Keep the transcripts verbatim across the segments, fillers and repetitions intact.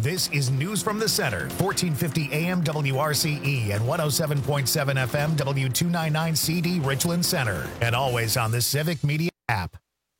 This is News from the Center, fourteen fifty A M W R C E and one oh seven point seven F M W two ninety-nine C D Richland Center. And always on the Civic Media app.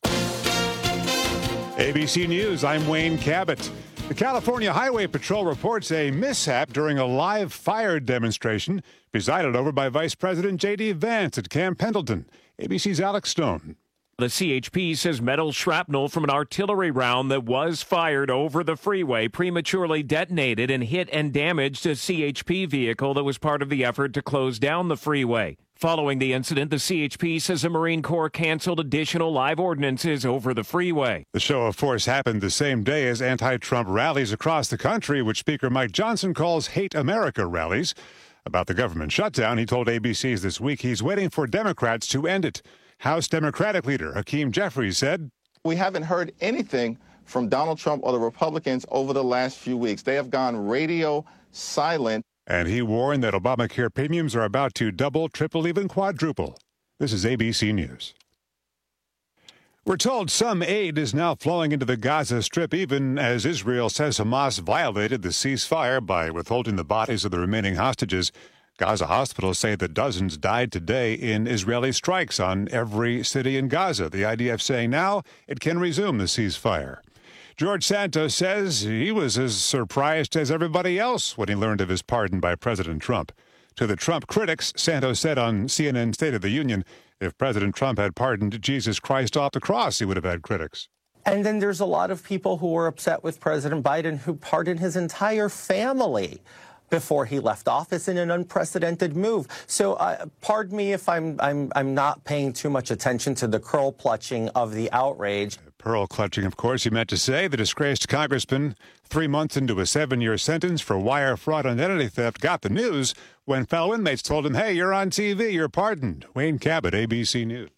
A B C News, I'm Wayne Cabot. The California Highway Patrol reports a mishap during a live fire demonstration presided over by Vice President J D. Vance at Camp Pendleton. A B C's Alex Stone. The C H P says metal shrapnel from an artillery round that was fired over the freeway prematurely detonated and hit and damaged a C H P vehicle that was part of the effort to close down the freeway. Following the incident, the C H P says the Marine Corps canceled additional live ordinances over the freeway. The show of force happened the same day as anti-Trump rallies across the country, which Speaker Mike Johnson calls Hate America rallies. About the government shutdown, he told A B C's This Week he's waiting for Democrats to end it. House Democratic leader Hakeem Jeffries said, "We haven't heard anything from Donald Trump or the Republicans over the last few weeks. They have gone radio silent." And he warned that Obamacare premiums are about to double, triple, even quadruple. This is A B C News. We're told some aid is now flowing into the Gaza Strip, even as Israel says Hamas violated the ceasefire by withholding the bodies of the remaining hostages. Gaza hospitals say that dozens died today in Israeli strikes on every city in Gaza. The I D F saying now it can resume the ceasefire. George Santos says he was as surprised as everybody else when he learned of his pardon by President Trump. To the Trump critics, Santos said on C N N State of the Union, if President Trump had pardoned Jesus Christ off the cross, he would have had critics. And then there's a lot of people who were upset with President Biden who pardoned his entire family before he left office in an unprecedented move. So uh, pardon me if I'm, I'm, I'm not paying too much attention to the curl clutching of the outrage. Pearl clutching, of course, he meant to say. The disgraced congressman, three months into a seven-year sentence for wire fraud and identity theft, got the news when fellow inmates told him, hey, you're on T V, you're pardoned. Wayne Cabot, A B C News.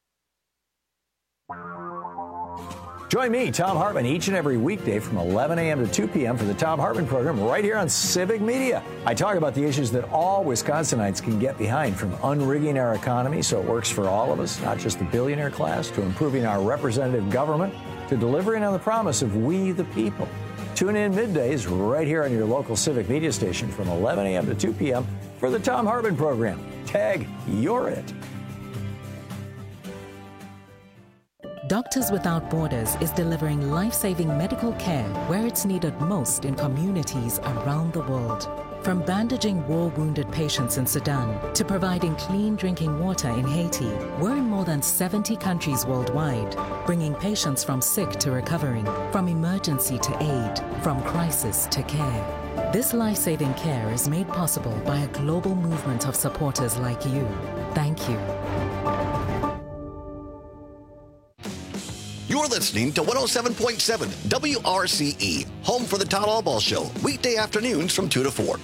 Join me, Thom Hartmann, each and every weekday from eleven a.m. to two p.m. for the Thom Hartmann program right here on Civic Media. I talk about the issues that all Wisconsinites can get behind, from unrigging our economy so it works for all of us, not just the billionaire class, to improving our representative government, to delivering on the promise of we the people. Tune in middays right here on your local Civic Media station from eleven a.m. to two p.m. for the Thom Hartmann program. Tag, you're it. Doctors Without Borders is delivering life-saving medical care where it's needed most in communities around the world. From bandaging war-wounded patients in Sudan to providing clean drinking water in Haiti, we're in more than seventy countries worldwide, bringing patients from sick to recovering, from emergency to aid, from crisis to care. This life-saving care is made possible by a global movement of supporters like you. Thank you. You're listening to one oh seven point seven W R C E, home for the Todd Albaugh Show, weekday afternoons from two to four.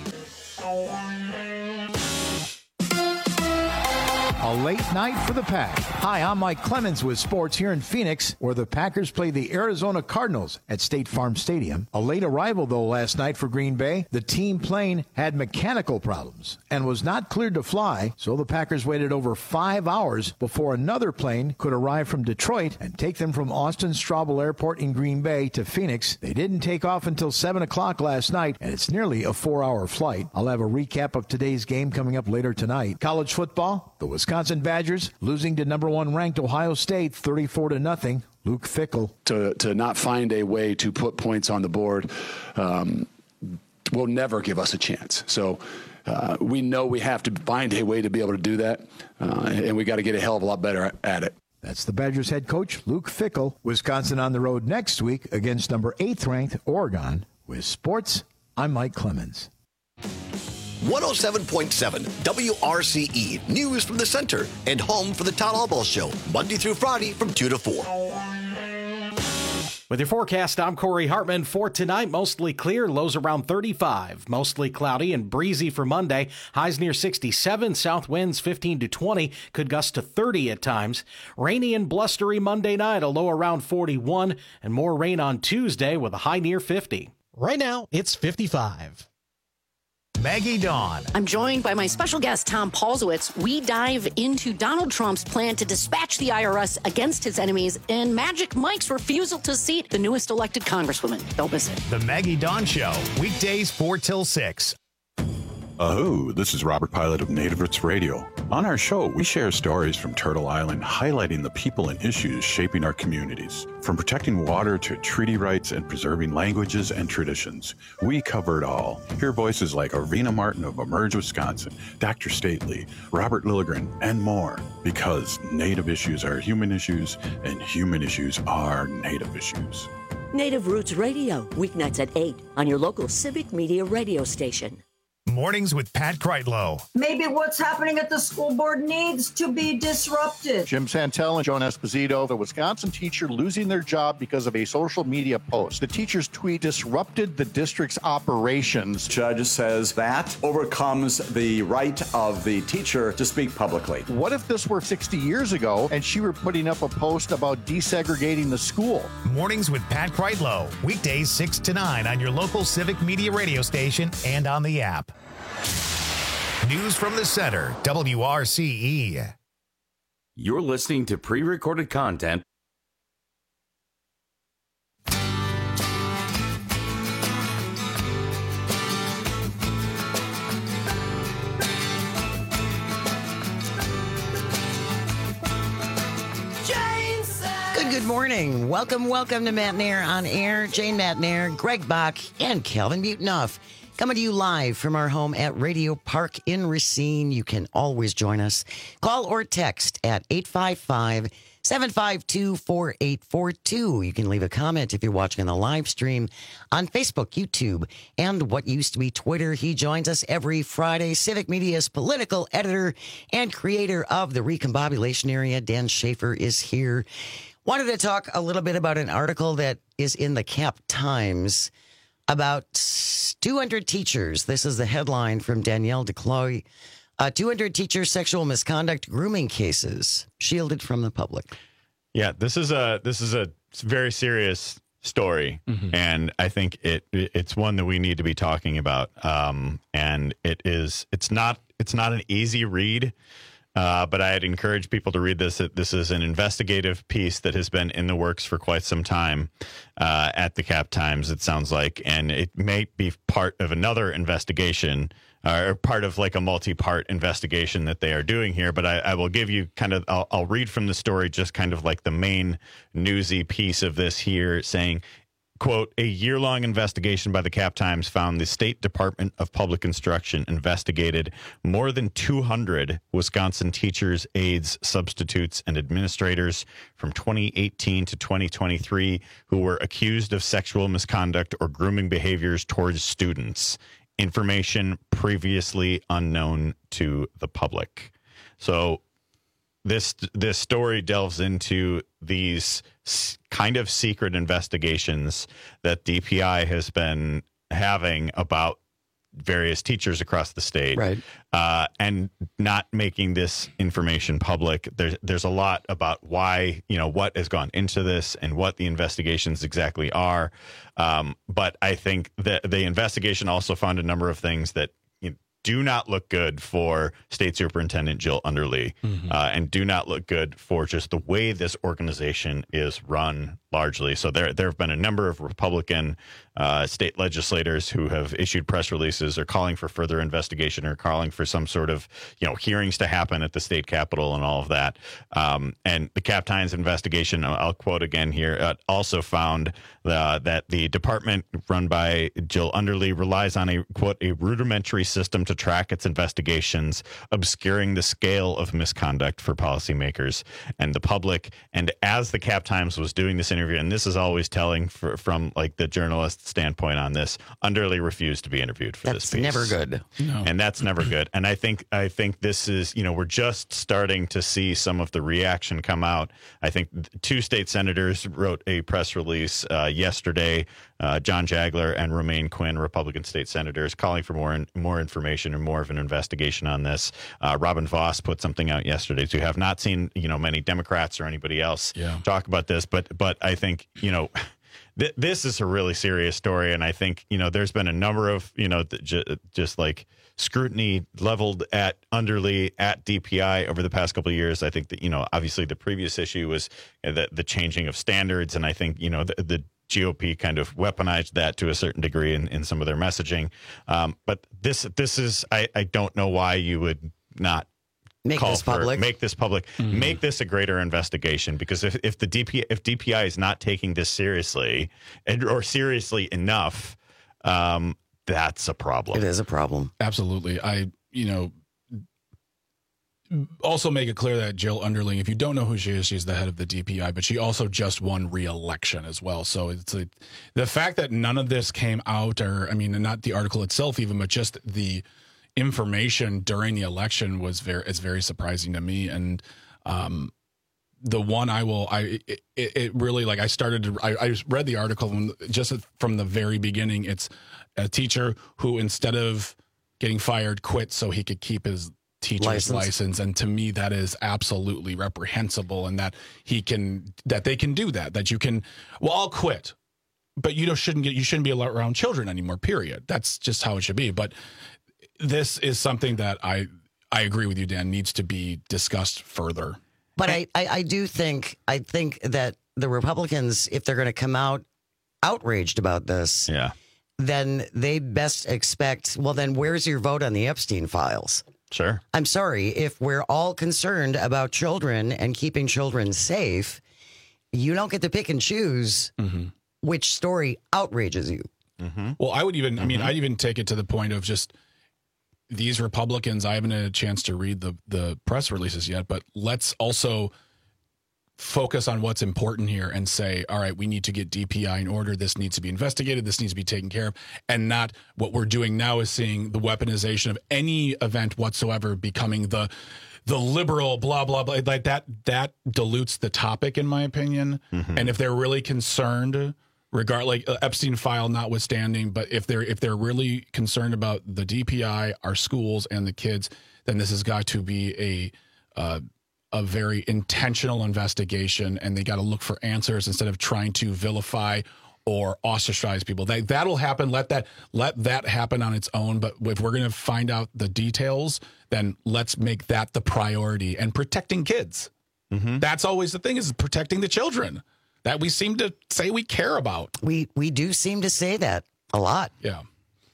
A late night for the Pack. Hi, I'm Mike Clemens with sports here in Phoenix, where the Packers play the Arizona Cardinals at State Farm Stadium. A late arrival, though, last night for Green Bay. The team plane had mechanical problems and was not cleared to fly, so the Packers waited over five hours before another plane could arrive from Detroit and take them from Austin Straubel Airport in Green Bay to Phoenix. They didn't take off until seven o'clock last night, and it's nearly a four-hour flight. I'll have a recap of today's game coming up later tonight. College football, the Wisconsin Badgers losing to number one ranked Ohio State thirty-four to nothing. Luke Fickell. To, to not find a way to put points on the board um, will never give us a chance. So uh, we know we have to find a way to be able to do that, uh, and we got to get a hell of a lot better at it. That's the Badgers head coach, Luke Fickell. Wisconsin on the road next week against number eighth ranked Oregon. With sports, I'm Mike Clemens. one oh seven point seven W R C E, news from the center and home for the Todd Albaugh Show, Monday through Friday from two to four. With your forecast, I'm Corey Hartman. For tonight, mostly clear, lows around thirty-five. Mostly cloudy and breezy for Monday. Highs near sixty-seven, south winds fifteen to twenty, could gust to thirty at times. Rainy and blustery Monday night, a low around forty-one, and more rain on Tuesday with a high near fifty. Right now, it's fifty-five. Maggie Dawn. I'm joined by my special guest, Tom Paulsowitz. We dive into Donald Trump's plan to dispatch the I R S against his enemies and Magic Mike's refusal to seat the newest elected congresswoman. Don't miss it. The Maggie Dawn Show, weekdays four till six. Oh, this is Robert Pilot of Native Roots Radio. On our show, we share stories from Turtle Island highlighting the people and issues shaping our communities. From protecting water to treaty rights and preserving languages and traditions, we cover it all. Hear voices like Arvina Martin of Emerge, Wisconsin, Doctor Stately, Robert Lilligren, and more. Because Native issues are human issues, and human issues are Native issues. Native Roots Radio, weeknights at eight on your local Civic Media radio station. Mornings with Pat Kreitlow. Maybe what's happening at the school board needs to be disrupted. Jim Santel and Joan Esposito, the Wisconsin teacher losing their job because of a social media post. The teacher's tweet disrupted the district's operations. Judge says that overcomes the right of the teacher to speak publicly. What if this were sixty years ago and she were putting up a post about desegregating the school? Mornings with Pat Kreitlow. Weekdays six to nine on your local Civic Media radio station and on the app. News from the Center, W R C E. You're listening to pre-recorded content. Good, good morning. Welcome, welcome to Matt Nair on Air. Jane Matt Nair, Greg Bach, and Calvin Butenoff. Coming to you live from our home at Radio Park in Racine. You can always join us. Call or text at eight five five, seven five two, four eight four two. You can leave a comment if you're watching on the live stream on Facebook, YouTube, and what used to be Twitter. He joins us every Friday. Civic Media's political editor and creator of the Recombobulation Area, Dan Schaefer, is here. Wanted to talk a little bit about an article that is in the Cap Times about two hundred teachers. This is the headline from Danielle DeCloy. Uh, two hundred teacher sexual misconduct grooming cases shielded from the public. Yeah, this is a this is a very serious story, mm-hmm. and I think it it's one that we need to be talking about. Um, and it is it's not it's not an easy read. Uh, but I'd encourage people to read this. This is an investigative piece that has been in the works for quite some time uh, at the Cap Times, it sounds like. And it may be part of another investigation uh, or part of like a multi-part investigation that they are doing here. But I, I will give you kind of I'll, I'll read from the story just kind of like the main newsy piece of this here, saying, quote, a year-long investigation by the Cap Times found the State Department of Public Instruction investigated more than two hundred Wisconsin teachers, aides, substitutes, and administrators from twenty eighteen to twenty twenty-three who were accused of sexual misconduct or grooming behaviors towards students, information previously unknown to the public. So This this story delves into these kind of secret investigations that D P I has been having about various teachers across the state, right? Uh, and not making this information public. There's there's a lot about why, you know, what has gone into this and what the investigations exactly are. Um, but I think that the investigation also found a number of things that do not look good for State Superintendent Jill Underly, mm-hmm. uh, and do not look good for just the way this organization is run largely. So there there have been a number of Republican uh, state legislators who have issued press releases or calling for further investigation or calling for some sort of, you know, hearings to happen at the state capitol and all of that. Um, and the Cap Times investigation, I'll quote again here, uh, also found uh, that the department run by Jill Underly relies on a, quote, a rudimentary system to track its investigations, obscuring the scale of misconduct for policymakers and the public. And as the Cap Times was doing this interview, and this is always telling for, from like the journalist standpoint on this, Underly refused to be interviewed for that's this piece. Never good. No. And that's never good. And I think I think this is, you know, we're just starting to see some of the reaction come out. I think two state senators wrote a press release uh, yesterday, uh, John Jagler and Romaine Quinn, Republican state senators, calling for more more information and more of an investigation on this. Uh, Robin Voss put something out yesterday too. Have not seen, you know, many Democrats or anybody else yeah. talk about this, but but I think, you know, th- this is a really serious story, and I think you know there's been a number of you know th- j- just like scrutiny leveled at Underly, at D P I over the past couple of years. I think that you know obviously the previous issue was the the changing of standards, and I think you know the, the G O P kind of weaponized that to a certain degree in, in some of their messaging. Um, but this this is I, I don't know why you would not make call this for, public. Make this public. Mm-hmm. Make this a greater investigation, because if, if the D P if D P I is not taking this seriously and, or seriously enough, um, that's a problem. It is a problem. Absolutely. I you know. Also make it clear that Jill Underling, if you don't know who she is, she's the head of the D P I, but she also just won re-election as well. So it's a, the fact that none of this came out, or I mean, not the article itself even, but just the information during the election was very, is very surprising to me. And um, the one I will, I it, it really like I started to, I, I read the article and just from the very beginning. It's a teacher who, instead of getting fired, quit so he could keep his teacher's license. license. And to me, that is absolutely reprehensible, and that he can, that they can do that, that you can, well, I'll quit, but you don't, shouldn't get, you shouldn't be around children anymore, period. That's just how it should be. But this is something that I, I agree with you, Dan, needs to be discussed further. But I, I, I do think, I think that the Republicans, if they're going to come out outraged about this, yeah, then they best expect, well, then where's your vote on the Epstein files? Sure. I'm sorry, if we're all concerned about children and keeping children safe, you don't get to pick and choose mm-hmm. which story outrages you. Mm-hmm. Well, I would even, mm-hmm. I mean, I'd even take it to the point of just these Republicans, I haven't had a chance to read the, the press releases yet, but let's also focus on what's important here and say, all right, we need to get D P I in order. This needs to be investigated. This needs to be taken care of. And not what we're doing now is seeing the weaponization of any event whatsoever becoming the the liberal blah, blah, blah. Like that, that dilutes the topic, in my opinion. Mm-hmm. And if they're really concerned, regard like uh, Epstein file notwithstanding, but if they're if they're really concerned about the D P I, our schools, and the kids, then this has got to be a uh, a very intentional investigation, and they got to look for answers instead of trying to vilify or ostracize people. That that'll happen. Let that let that happen on its own. But if we're going to find out the details, then let's make that the priority. And protecting kids. Mm-hmm. That's always the thing, is protecting the children that we seem to say we care about. We we do seem to say that a lot. Yeah.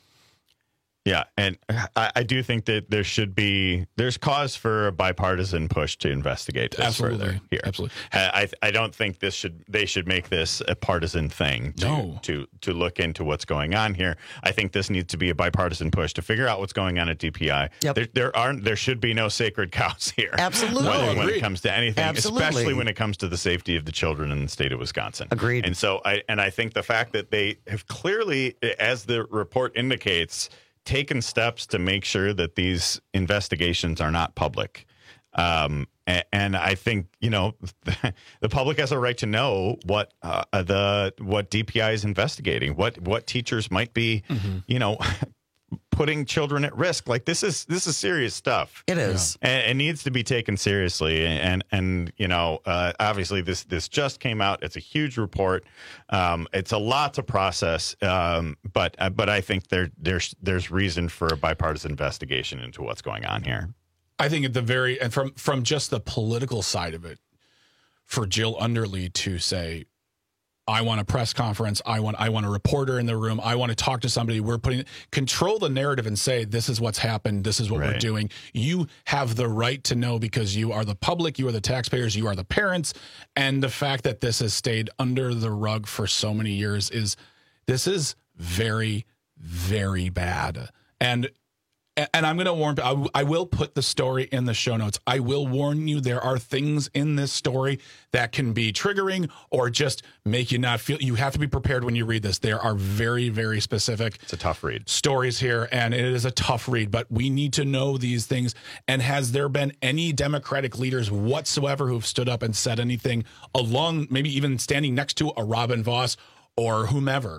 Yeah, and I, I do think that there should be, there's cause for a bipartisan push to investigate this Absolutely. further here. Absolutely. I I don't think this should, they should make this a partisan thing to, no. to, to look into what's going on here. I think this needs to be a bipartisan push to figure out what's going on at D P I. Yep. There, there aren't, there should be no sacred cows here. Absolutely. When, when Agreed. it comes to anything, Absolutely. especially when it comes to the safety of the children in the state of Wisconsin. Agreed. And so I, and I think the fact that they have clearly, as the report indicates, taken steps to make sure that these investigations are not public. Um, and, and I think, you know, the public has a right to know what uh, the what D P I is investigating, what what teachers might be, mm-hmm. you know, putting children at risk. Like this is this is serious stuff. It is. Yeah. And it needs to be taken seriously. And, and you know, uh, obviously this this just came out. It's a huge report. Um, it's a lot to process. Um, but uh, but I think there there's there's reason for a bipartisan investigation into what's going on here. I think at the very, and from from just the political side of it, for Jill Underly to say, I want a press conference. I want I want a reporter in the room. I want to talk to somebody. We're putting control the narrative and say, this is what's happened. This is what right. we're doing. You have the right to know because you are the public. You are the taxpayers. You are the parents. And the fact that this has stayed under the rug for so many years is this is very, very bad. And And I'm going to warn, I, I will put the story in the show notes. I will warn you, there are things in this story that can be triggering or just make you not feel, you have to be prepared when you read this. There are very, very specific. It's a tough read. Stories here, and it is a tough read, but we need to know these things. And has there been any Democratic leaders whatsoever who've stood up and said anything along, maybe even standing next to a Robin Vos or whomever?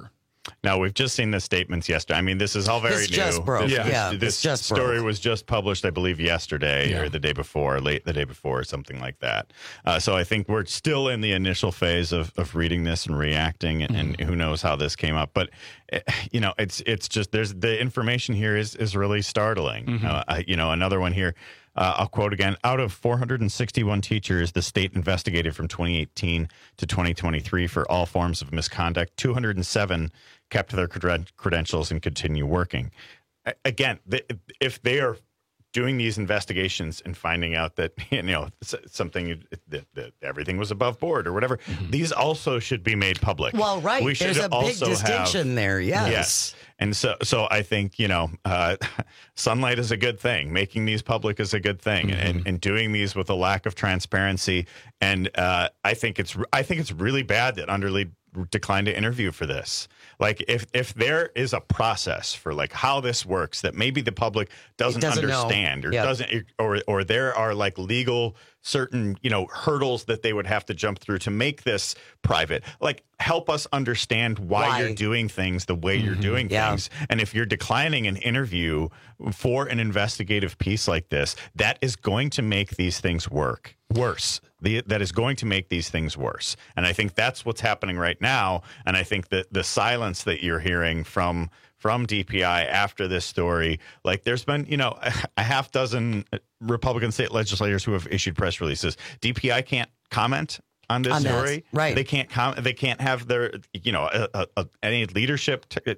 No, we've just seen the statements yesterday. I mean, this is all very This new. just broke. This, Yeah. this, Yeah, this this just story broke. was just published, I believe, yesterday Yeah. or the day before, late the day before, or something like that. Uh, so I think we're still in the initial phase of, of reading this and reacting, and, and who knows how this came up. But eh, you know, it's it's just there's the information here is is really startling. Mm-hmm. Uh, I, you know, another one here. Uh, I'll quote again. Out of four hundred sixty-one teachers, the state investigated from twenty eighteen to twenty twenty-three for all forms of misconduct. two hundred seven kept their creden- credentials and continue working. A- Again, th- if they are doing these investigations and finding out that, you know, s- something that, that everything was above board or whatever, these also should be made public. Well, right. We should There's a big also have- distinction there. Yes. Yes. And so, so I think, you know, uh, sunlight is a good thing. Making these public is a good thing, and, and doing these with a lack of transparency. And uh, I think it's, I think it's really bad that Underlead declined to interview for this. Like, if if there is a process for like how this works that maybe the public doesn't, doesn't know. understand or Yep. doesn't, or or there are like legal certain, you know, hurdles that they would have to jump through to make this private. Like, help us understand why, Why? you're doing things the way you're doing Yeah. things. And if you're declining an interview for an investigative piece like this, that is going to make these things work worse. The, that is going to make these things worse. And I think that's what's happening right now. And I think that the silence that you're hearing from from D P I after this story, like there's been, you know, a, a half dozen Republican state legislators who have issued press releases. D P I can't comment on this On that, story. right. They can't com- They can't have their, you know, a, a, a, any leadership t-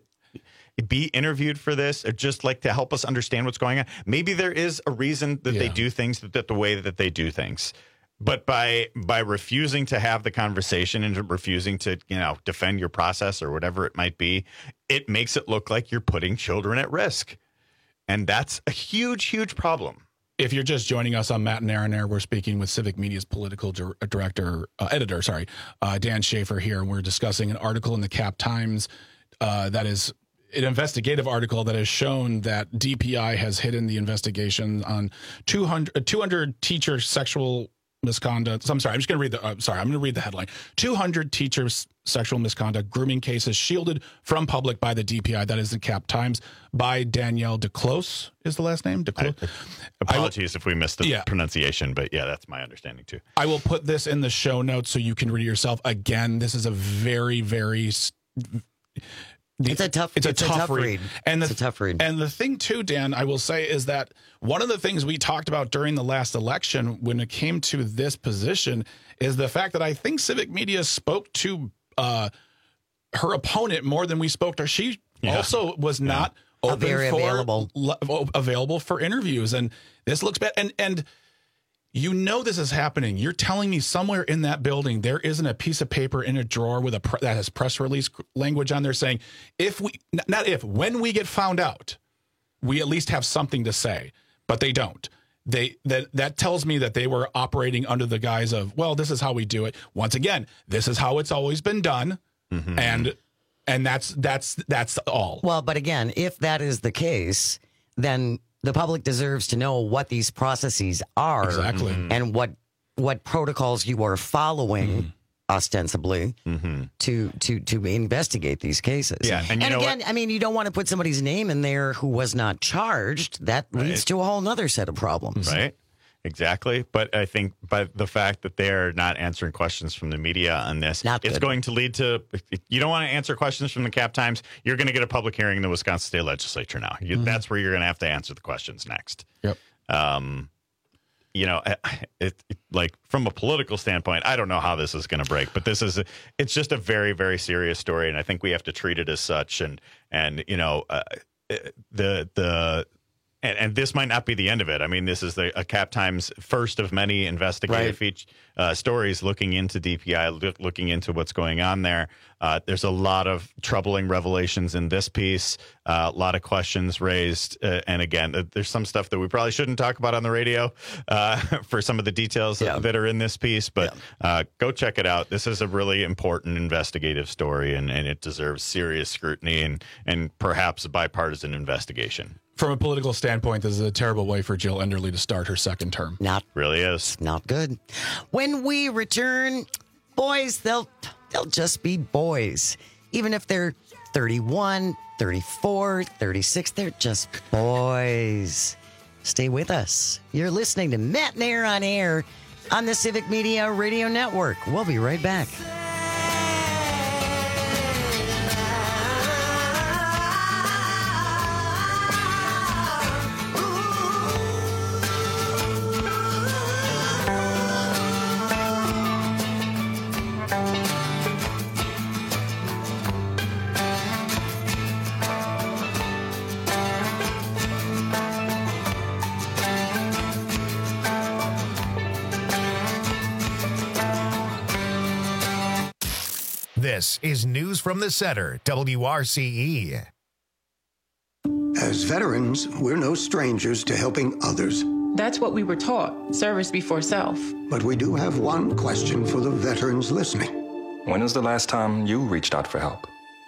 be interviewed for this, or just like to help us understand what's going on. Maybe there is a reason that they Yeah. do things that, that the way that they do things. But by by refusing to have the conversation and refusing to, you know, defend your process or whatever it might be, it makes it look like you're putting children at risk. And that's a huge, huge problem. If you're just joining us on Matt and Aaron Air, we're speaking with Civic Media's political dir- director, uh, editor, sorry, uh, Dan Schaefer here, and we're discussing an article in the Cap Times uh, that is an investigative article that has shown that D P I has hidden the investigation on two hundred, uh, two hundred teacher sexual misconduct. So I'm sorry, I'm just going to read the. Uh, sorry, I'm going to read the headline. two hundred teachers sexual misconduct grooming cases shielded from public by the D P I. That is the Cap Times by Danielle DeClose is the last name. DeClose. I, apologies if we missed the Yeah. pronunciation, but yeah, that's my understanding too. I will put this in the show notes so you can read it yourself. Again, this is a very, very. s- The, It's a tough- It's a, it's a tough, tough read. read. And the, It's a tough read. And the thing too, Dan, I will say is that one of the things we talked about during the last election when it came to this position is the fact that I think Civic Media spoke to uh, her opponent more than we spoke to her. She Yeah. also was not Uh, open very for available. le- available for interviews, and this looks bad. And and. You know this is happening. You're telling me somewhere in that building there isn't a piece of paper in a drawer with a pre- that has press release language on there saying, if we n- not if when we get found out, we at least have something to say. But they don't. They that that tells me that they were operating under the guise of, well, this is how we do it. Once again, this is how it's always been done, Mm-hmm. and and that's that's that's all. Well, but again, if that is the case, then the public deserves to know what these processes are Exactly. Mhm. and what what protocols you are following Mm-hmm. ostensibly to to to investigate these cases. Yeah, and you know again, what? I mean, you don't want to put somebody's name in there who was not charged. That leads Right. to a whole nother set of problems. Right. Exactly. But I think by the fact that they're not answering questions from the media on this, Not it's good. going to lead to, you don't want to answer questions from the Cap Times, you're going to get a public hearing in the Wisconsin State Legislature now. You, That's where you're going to have to answer the questions next. Yep. Um, you know, it, it like from a political standpoint, I don't know how this is going to break, but this is, it's just a very, very serious story. And I think we have to treat it as such. And, and, you know, uh, the, the, And, and this might not be the end of it. I mean, this is the a Cap Times first of many investigative Right. feature, uh, stories looking into D P I, look, looking into what's going on there. Uh, there's a lot of troubling revelations in this piece, uh, a lot of questions raised. Uh, and again, uh, there's some stuff that we probably shouldn't talk about on the radio uh, for some of the details Yeah. that are in this piece. But uh, go check it out. This is a really important investigative story, and, and it deserves serious scrutiny and, and perhaps a bipartisan investigation. From a political standpoint, this is a terrible way for Jill Enderle to start her second term. Not Really is. not good. When we return, boys, they'll they'll just be boys. Even if they're thirty-one, thirty-four, thirty-six. They're just boys. Stay with us. You're listening to Matt and Air on Air on the Civic Media Radio Network. We'll be right back. This is News from the Center, W R C E. As veterans, we're no strangers to helping others. That's what we were taught, service before self. But we do have one question for the veterans listening. When was the last time you reached out for help?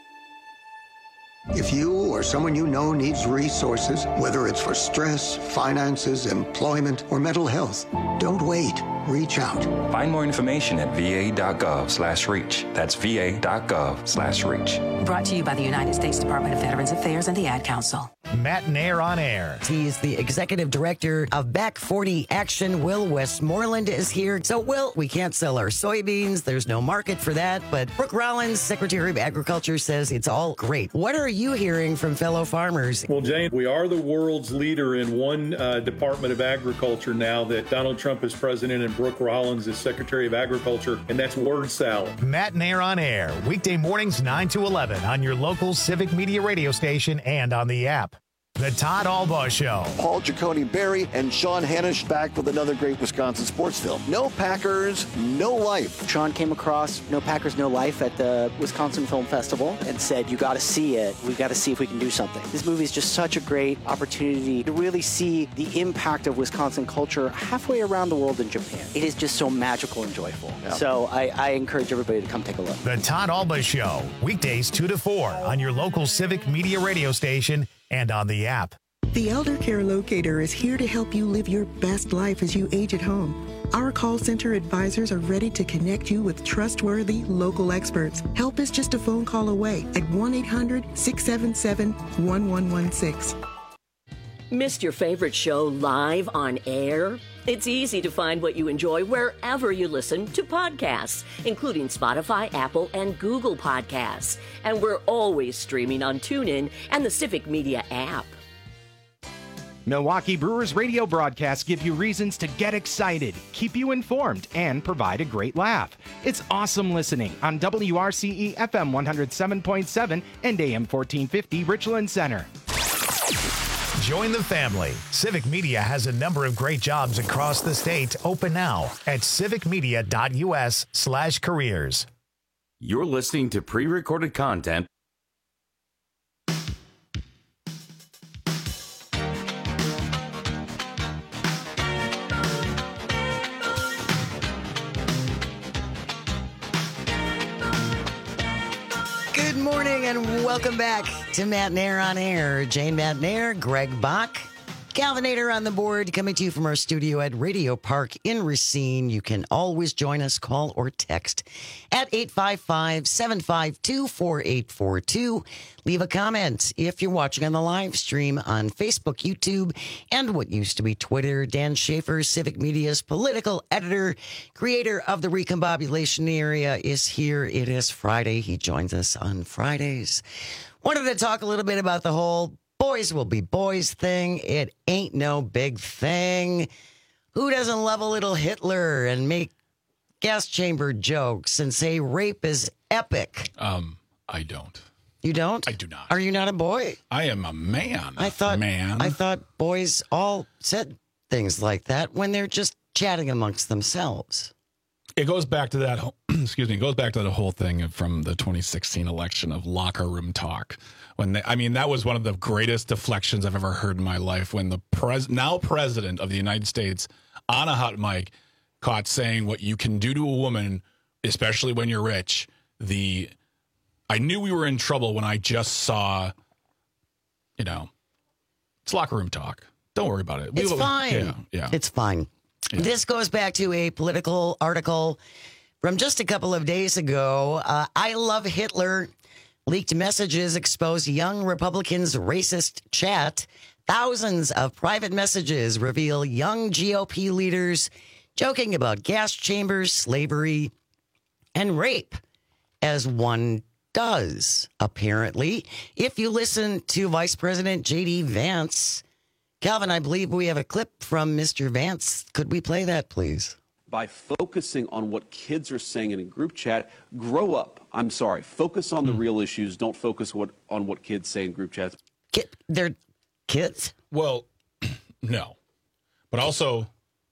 If you or someone you know needs resources, whether it's for stress, finances, employment, or mental health, don't wait. Reach out. Find more information at va.gov slash reach. That's va.gov slash reach. Brought to you by the United States Department of Veterans Affairs and the Ad Council. Matt and Air on Air. He is the executive director of Back forty Action. Will Westmoreland is here. So, Will, we can't sell our soybeans. There's no market for that. But Brooke Rollins, Secretary of Agriculture, says it's all great. What are you hearing from fellow farmers? Well, Jane, we are the world's leader in one uh, Department of Agriculture now that Donald Trump is president and Brooke Rollins is Secretary of Agriculture, and that's word salad. Matt and Air on Air, weekday mornings nine to eleven on your local Civic Media radio station and on the app. The Todd Albaugh Show. Paul Giacone Berry and Sean Hannish back with another great Wisconsin sports film. No Packers, no life. Sean came across No Packers, No Life at the Wisconsin Film Festival and said, you got to see it. We got to see if we can do something. This movie is just such a great opportunity to really see the impact of Wisconsin culture halfway around the world in Japan. It is just so magical and joyful. Yeah. So I, I encourage everybody to come take a look. The Todd Albaugh Show, weekdays two to four on your local Civic Media radio station and on the app. The Elder Care Locator is here to help you live your best life as you age at home. Our call center advisors are ready to connect you with trustworthy local experts. Help is just a phone call away at one eight hundred, six seven seven, one one one six. Missed your favorite show live on air? It's easy to find what you enjoy wherever you listen to podcasts, including Spotify, Apple, and Google Podcasts. And we're always streaming on TuneIn and the Civic Media app. Milwaukee Brewers radio broadcasts give you reasons to get excited, keep you informed, and provide a great laugh. It's awesome listening on W R C E F M one oh seven point seven and A M fourteen fifty Richland Center. Join the family. Civic Media has a number of great jobs across the state open now at civicmedia.us slash careers. You're listening to pre-recorded content. Good morning and welcome back to Matt and Air on Air. Jane Matt and Air, Greg Bach, Calvinator on the board, coming to you from our studio at Radio Park in Racine. You can always join us, call or text at eight five five, seven five two, four eight four two. Leave a comment if you're watching on the live stream on Facebook, YouTube, and what used to be Twitter. Dan Schaefer, Civic Media's political editor, creator of the Recombobulation Area, is here. It is Friday. He joins us on Fridays. Wanted to talk a little bit about the whole boys will be boys thing. It ain't no big thing. Who doesn't love a little Hitler and make gas chamber jokes and say rape is epic? Um, I don't. You don't? I do not. Are you not a boy? I am a man. I thought man. I thought boys all said things like that when they're just chatting amongst themselves. It goes back to that whole, excuse me, it goes back to the whole thing from the twenty sixteen election of locker room talk. When they, I mean, that was one of the greatest deflections I've ever heard in my life when the pres, now president of the United States on a hot mic caught saying what you can do to a woman, especially when you're rich. The I knew we were in trouble when I just saw, you know, it's locker room talk. Don't worry about it. It's we, fine. Yeah, yeah. It's fine. Yeah. This goes back to a political article from just a couple of days ago. Uh, I love Hitler. Leaked messages expose young Republicans' racist chat. Thousands of private messages reveal young G O P leaders joking about gas chambers, slavery, and rape, as one does, apparently. If you listen to Vice President J D. Vance, Calvin, I believe we have a clip from Mister Vance. Could we play that, please? By focusing on what kids are saying in a group chat, grow up. I'm sorry. Focus on the real issues. Don't focus what, on what kids say in group chats. Kid, they're kids? Well, no. But also,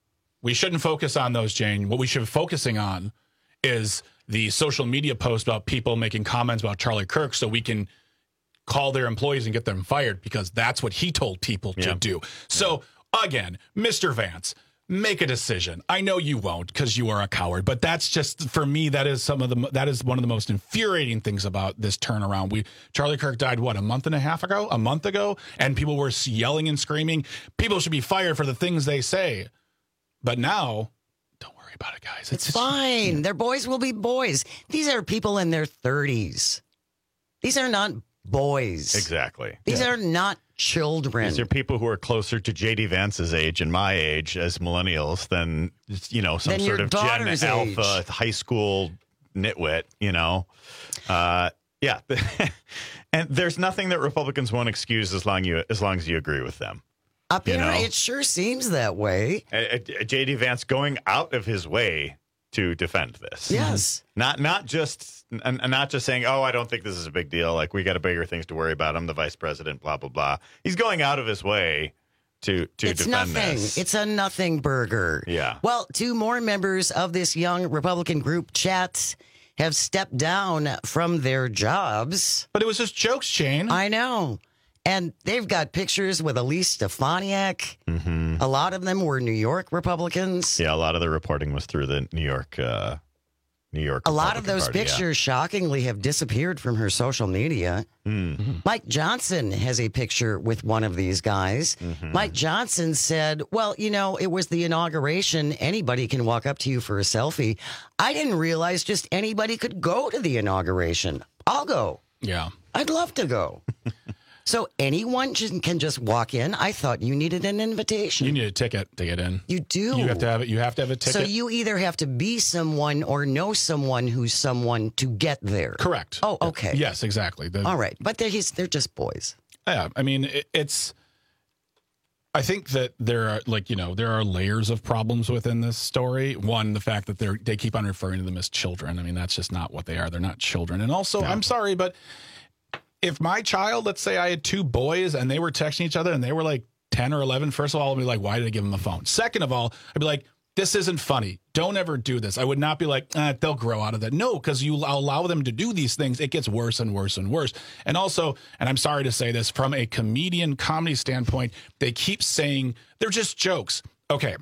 we shouldn't focus on those, Jane. What we should be focusing on is the social media post about people making comments about Charlie Kirk so we can call their employees and get them fired, because that's what he told people to Yeah. do. So, again, Mister Vance, make a decision. I know you won't because you are a coward, but that's just, for me, that is some of the that is one of the most infuriating things about this turnaround. We Charlie Kirk died what, a month and a half ago, a month ago, and people were yelling and screaming. People should be fired for the things they say. But now, don't worry about it, guys. It's, it's fine. Yeah. Their boys will be boys. These are people in their thirties. These are not boys. Exactly. These yeah. are not children. These are people who are closer to J D. Vance's age and my age as millennials than, you know, some than sort of Gen age. Alpha high school nitwit, you know. Uh, yeah. And there's nothing that Republicans won't excuse as long you as long as you agree with them. Apparently, you know? It sure seems that way. Uh, J D. Vance going out of his way to defend this. Yes. Not not just and not just saying, oh, I don't think this is a big deal. Like, we got bigger things to worry about. I'm the vice president, blah, blah, blah. He's going out of his way to, to it's defend nothing. this. It's a nothing burger. Yeah. Well, two more members of this young Republican group chat have stepped down from their jobs. But it was just jokes, Shane. I know. And they've got pictures with Elise Stefaniak. Mm-hmm. A lot of them were New York Republicans. Yeah, a lot of the reporting was through the New York, uh, New York. A lot of Republican those Party, pictures, yeah. shockingly, have disappeared from her social media. Mm-hmm. Mike Johnson has a picture with one of these guys. Mm-hmm. Mike Johnson said, well, you know, it was the inauguration. Anybody can walk up to you for a selfie. I didn't realize just anybody could go to the inauguration. I'll go. Yeah. I'd love to go. So anyone can just walk in? I thought you needed an invitation. You need a ticket to get in. You do. You have to have it. You have to have a ticket. So you either have to be someone or know someone who's someone to get there. Correct. Oh, okay. Yes, exactly. The, All right, but they're he's, they're just boys. Yeah, I mean, it, it's. I think that there are, like, you know, there are layers of problems within this story. One, the fact that they're they keep on referring to them as children. I mean, that's just not what they are. They're not children. And also, no. I'm sorry, but if my child, let's say I had two boys and they were texting each other and they were like ten or eleven, first of all, I'd be like, why did I give them a phone? Second of all, I'd be like, this isn't funny. Don't ever do this. I would not be like, eh, they'll grow out of that. No, because you allow them to do these things, it gets worse and worse and worse. And also, and I'm sorry to say this, from a comedian comedy standpoint, they keep saying they're just jokes. Okay.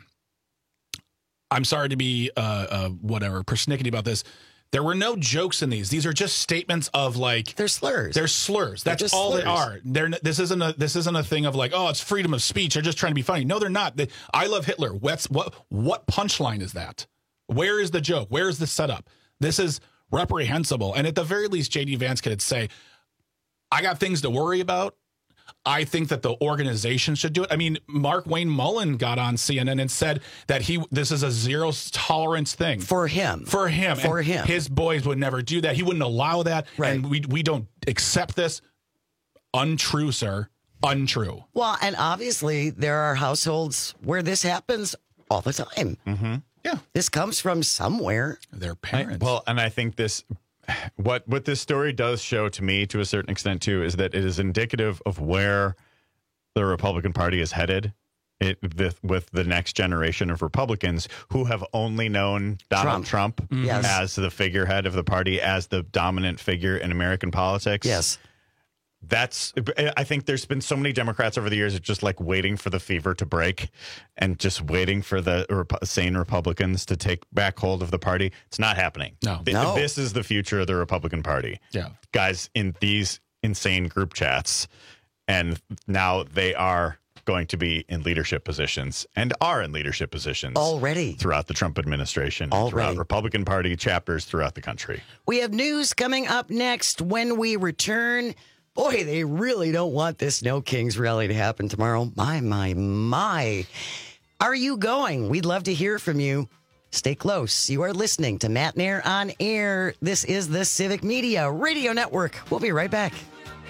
I'm sorry to be, uh, uh, whatever, persnickety about this. There were no jokes in these. These are just statements of, like, they're slurs. They're slurs. That's they're all slurs. they are. They're this isn't a this isn't a thing of like, oh, it's freedom of speech. They're just trying to be funny. No, they're not. They, I love Hitler. What's what what punchline is that? Where is the joke? Where is the setup? This is reprehensible. And at the very least, J D. Vance could say, I got things to worry about. I think that the organization should do it. I mean, Mark Wayne Mullen got on C N N and said that he this is a zero tolerance thing for him. For him. For and him. His boys would never do that. He wouldn't allow that. Right. And we we don't accept this. Untrue, sir. Untrue. Well, and obviously there are households where this happens all the time. Mm-hmm. Yeah. This comes from somewhere. Their parents. I, well, and I think this, what what this story does show to me, to a certain extent, too, is that it is indicative of where the Republican Party is headed. It the, with the next generation of Republicans who have only known Donald Trump, Trump mm-hmm. yes. as the figurehead of the party, as the dominant figure in American politics. Yes. That's, I think there's been so many Democrats over the years that just like waiting for the fever to break and just waiting for the rep- sane Republicans to take back hold of the party. It's not happening. No. Th- no. This is the future of the Republican Party. Yeah. Guys in these insane group chats. And now they are going to be in leadership positions and are in leadership positions already throughout the Trump administration, already. throughout Republican Party chapters throughout the country. We have news coming up next when we return. Boy, they really don't want this Snow Kings rally to happen tomorrow. My, my, my. Are you going? We'd love to hear from you. Stay close. You are listening to Matt Nair on Air. This is the Civic Media Radio Network. We'll be right back.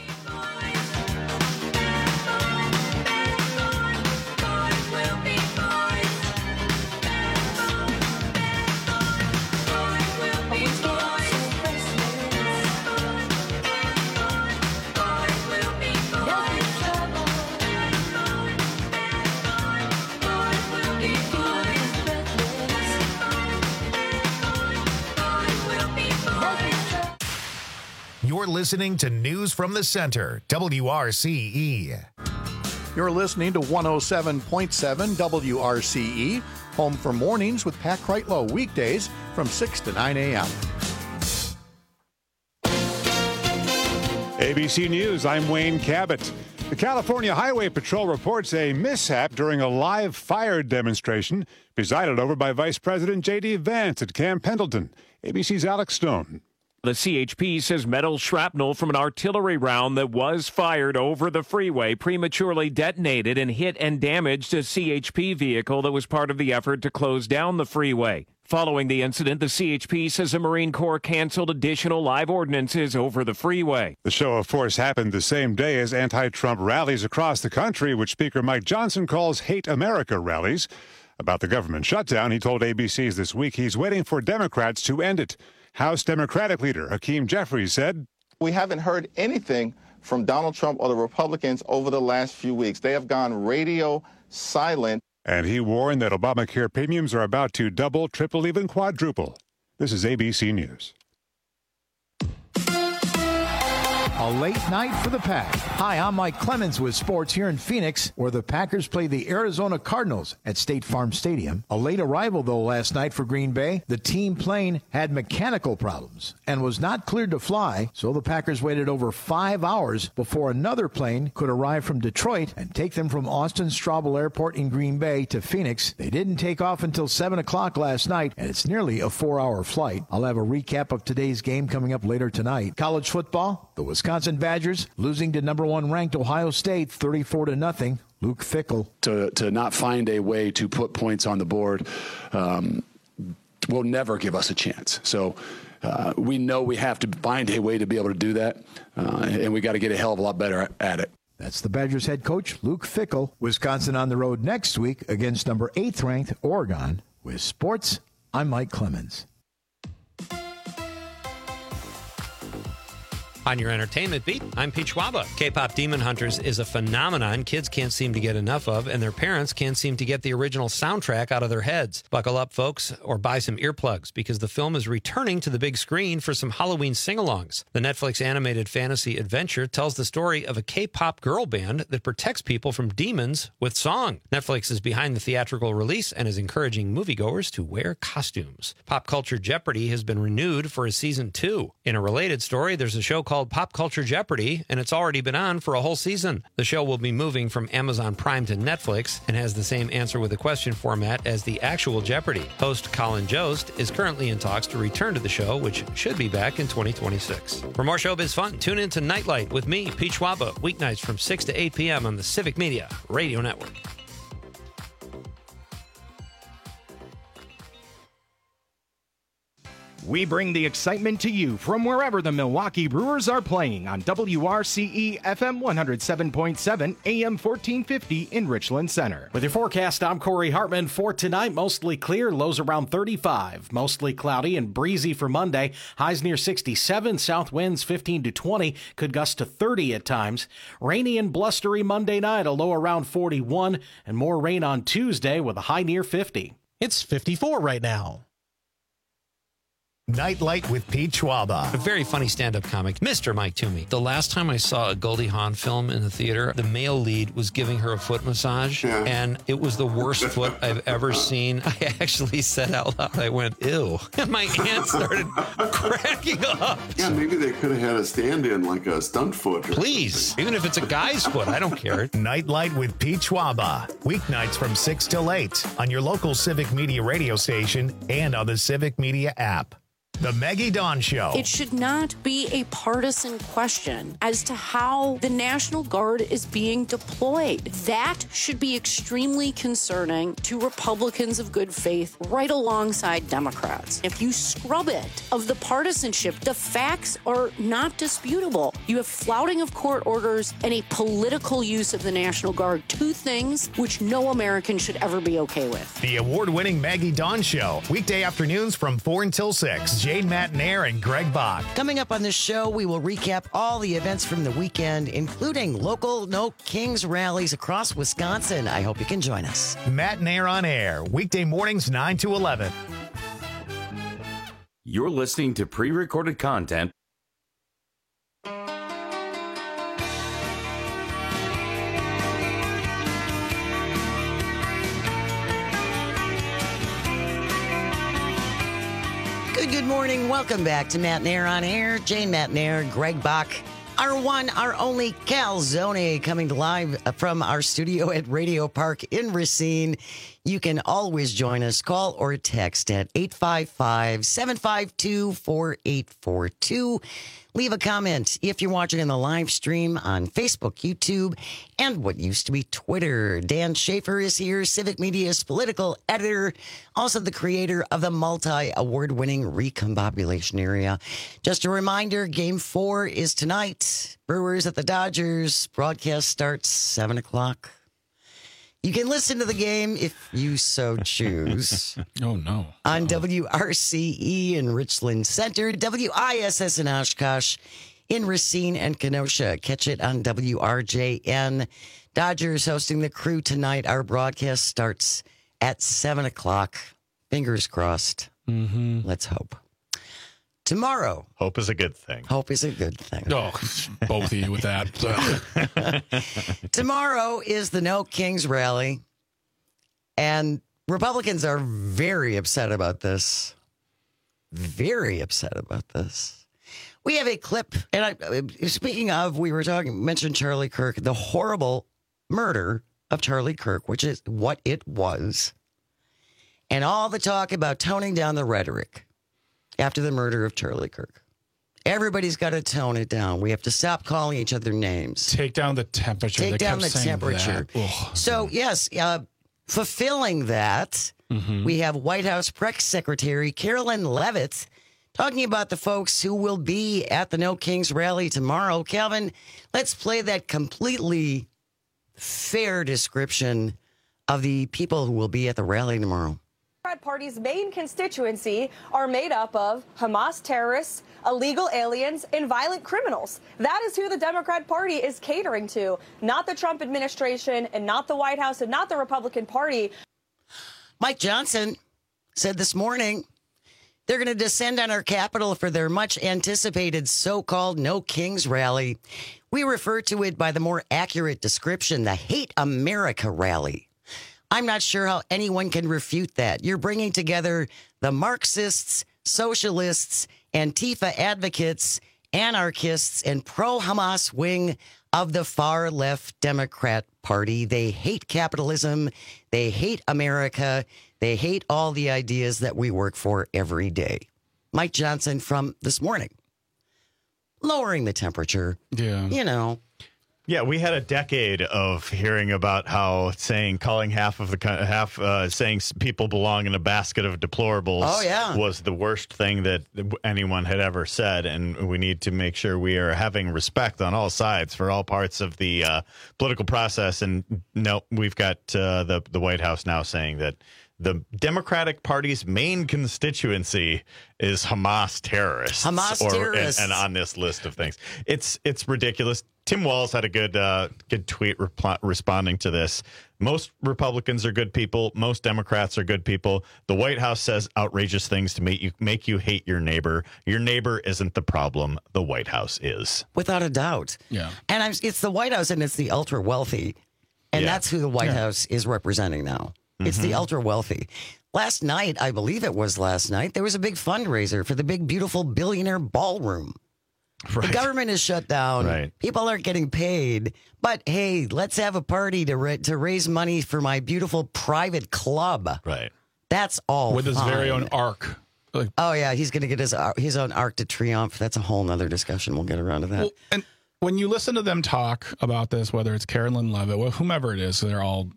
You're listening to News from the Center, W R C E. You're listening to one oh seven point seven W R C E, home for mornings with Pat Kreitlow, weekdays from six to nine a.m. A B C News, I'm Wayne Cabot. The California Highway Patrol reports a mishap during a live fire demonstration presided over by Vice President J D. Vance at Camp Pendleton. A B C's Alex Stone. The C H P says metal shrapnel from an artillery round that was fired over the freeway prematurely detonated and hit and damaged a C H P vehicle that was part of the effort to close down the freeway. Following the incident, the C H P says the Marine Corps canceled additional live ordinances over the freeway. The show of force happened the same day as anti-Trump rallies across the country, which Speaker Mike Johnson calls Hate America rallies. About the government shutdown, he told A B C's This Week he's waiting for Democrats to end it. House Democratic leader Hakeem Jeffries said, "We haven't heard anything from Donald Trump or the Republicans over the last few weeks. They have gone radio silent." And he warned that Obamacare premiums are about to double, triple, even quadruple. This is A B C News. A late night for the Pack. Hi, I'm Mike Clemens with sports here in Phoenix, where the Packers play the Arizona Cardinals at State Farm Stadium. A late arrival, though, last night for Green Bay. The team plane had mechanical problems and was not cleared to fly, so the Packers waited over five hours before another plane could arrive from Detroit and take them from Austin Straubel Airport in Green Bay to Phoenix. They didn't take off until seven o'clock last night, and it's nearly a four-hour flight. I'll have a recap of today's game coming up later tonight. College football, the Wisconsin Wisconsin Badgers losing to number one ranked Ohio State thirty-four to nothing. Luke Fickell. To, to not find a way to put points on the board um, will never give us a chance. So uh, we know we have to find a way to be able to do that, uh, and we got to get a hell of a lot better at it. That's the Badgers head coach, Luke Fickell. Wisconsin on the road next week against number eighth ranked Oregon. With sports, I'm Mike Clemens. On your entertainment beat, I'm Pete Schwaba. K-pop Demon Hunters is a phenomenon kids can't seem to get enough of, and their parents can't seem to get the original soundtrack out of their heads. Buckle up, folks, or buy some earplugs, because the film is returning to the big screen for some Halloween sing-alongs. The Netflix animated fantasy adventure tells the story of a K-pop girl band that protects people from demons with song. Netflix is behind the theatrical release and is encouraging moviegoers to wear costumes. Pop Culture Jeopardy has been renewed for a season two. In a related story, there's a show called Pop Culture Jeopardy, and it's already been on for a whole season. The show will be moving from Amazon Prime to Netflix and has the same answer with a question format as the actual Jeopardy. Host Colin Jost is currently in talks to return to the show, which should be back in twenty twenty-six. For more showbiz fun, tune in to Nightlight with me, Pete Schwaba, weeknights from six to eight p.m. on the Civic Media Radio Network. We bring the excitement to you from wherever the Milwaukee Brewers are playing on W R C E F M one oh seven point seven, A M fourteen fifty in Richland Center. With your forecast, I'm Corey Hartman. For tonight, mostly clear, lows around thirty-five. Mostly cloudy and breezy for Monday. Highs near sixty-seven, south winds fifteen to twenty, could gust to thirty at times. Rainy and blustery Monday night, a low around forty-one, and more rain on Tuesday with a high near fifty. It's fifty-four right now. Nightlight with Pete Schwaba. A very funny stand-up comic, Mister Mike Toomey. The last time I saw a Goldie Hawn film in the theater, the male lead was giving her a foot massage, Yeah. and it was the worst foot I've ever seen. I actually said out loud, I went, ew. And my aunt started cracking up. Yeah, maybe they could have had a stand-in like a stunt foot. Or Please, even if it's a guy's foot, I don't care. Nightlight with Pete Schwaba. Weeknights from six till eight on your local Civic Media radio station and on the Civic Media app. The Maggie Dawn Show. It should not be a partisan question as to how the National Guard is being deployed. That should be extremely concerning to Republicans of good faith right alongside Democrats. If you scrub it of the partisanship, the facts are not disputable. You have flouting of court orders and a political use of the National Guard, two things which no American should ever be okay with. The award-winning Maggie Dawn Show. Weekday afternoons from four until six. Jane Matnair and Greg Bach. Coming up on this show, we will recap all the events from the weekend, including local No Kings rallies across Wisconsin. I hope you can join us. Matnair on air. Weekday mornings nine to eleven. You're listening to pre-recorded content. Good, good morning. Welcome back to Matt Nair on Air. Jane Matnair, Greg Bach, our one, our only Calzone, coming to live from our studio at Radio Park in Racine. You can always join us. Call or text at eight five five, seven five two, four eight four two. Leave a comment if you're watching in the live stream on Facebook, YouTube, and what used to be Twitter. Dan Schaefer is here, Civic Media's political editor, also the creator of the multi-award-winning Recombobulation Area. Just a reminder, Game four is tonight. Brewers at the Dodgers. Broadcast starts seven o'clock. You can listen to the game if you so choose. Oh, no. On W R C E in Richland Center, W I S S in Oshkosh, in Racine and Kenosha. Catch it on W R J N. Dodgers hosting the Crew tonight. Our broadcast starts at seven o'clock. Fingers crossed. Mm-hmm. Let's hope. Tomorrow. Hope is a good thing. Hope is a good thing. Oh, both of you with that. Tomorrow is the No Kings rally. And Republicans are very upset about this. Very upset about this. We have a clip. And I, speaking of, we were talking, mentioned Charlie Kirk, the horrible murder of Charlie Kirk, which is what it was. And all the talk about toning down the rhetoric after the murder of Charlie Kirk. Everybody's got to tone it down. We have to stop calling each other names. Take down the temperature. Take They down kept the saying temperature. that. So, yes, uh, fulfilling that, Mhm. we have White House Press Secretary Carolyn Leavitt talking about the folks who will be at the No Kings rally tomorrow. Calvin, let's play that completely fair description of the people who will be at the rally tomorrow. Democrat Party's main constituency are made up of Hamas terrorists, illegal aliens, and violent criminals. That is who the Democrat Party is catering to, not the Trump administration and not the White House and not the Republican Party. Mike Johnson said this morning they're going to descend on our Capitol for their much anticipated so-called No Kings rally. We refer to it by the more accurate description, the Hate America rally. I'm not sure how anyone can refute that. You're bringing together the Marxists, socialists, Antifa advocates, anarchists, and pro-Hamas wing of the far-left Democrat Party. They hate capitalism. They hate America. They hate all the ideas that we work for every day. Mike Johnson from this morning. Lowering the temperature. Yeah. You know. Yeah, we had a decade of hearing about how saying calling half of the co- half uh, saying s- people belong in a basket of deplorables Oh, yeah. was the worst thing that anyone had ever said, and we need to make sure we are having respect on all sides for all parts of the uh, political process. And no, we've got uh, the the White House now saying that the Democratic Party's main constituency is Hamas terrorists. Hamas or, terrorists. And, and on this list of things, it's it's ridiculous. Tim Walz had a good uh, good tweet repl- responding to this. Most Republicans are good people. Most Democrats are good people. The White House says outrageous things to make you make you hate your neighbor. Your neighbor isn't the problem. The White House is. Without a doubt. Yeah. And I'm, it's the White House and it's the ultra wealthy. And Yeah. that's who the White Yeah. House is representing now. It's Mhm. the ultra wealthy. Last night, I believe it was last night, there was a big fundraiser for the big, beautiful billionaire ballroom. Right. The government is shut down. Right. People aren't getting paid. But hey, let's have a party to ra- to raise money for my beautiful private club. Right. That's all With his very fine. own arc. Like, Oh yeah, he's going to get his ar- his own Arc de Triomphe. That's a whole nother discussion. We'll get around to that. well, and when you listen to them talk about this, whether it's Carolyn Levitt, well, whomever it is, they're all.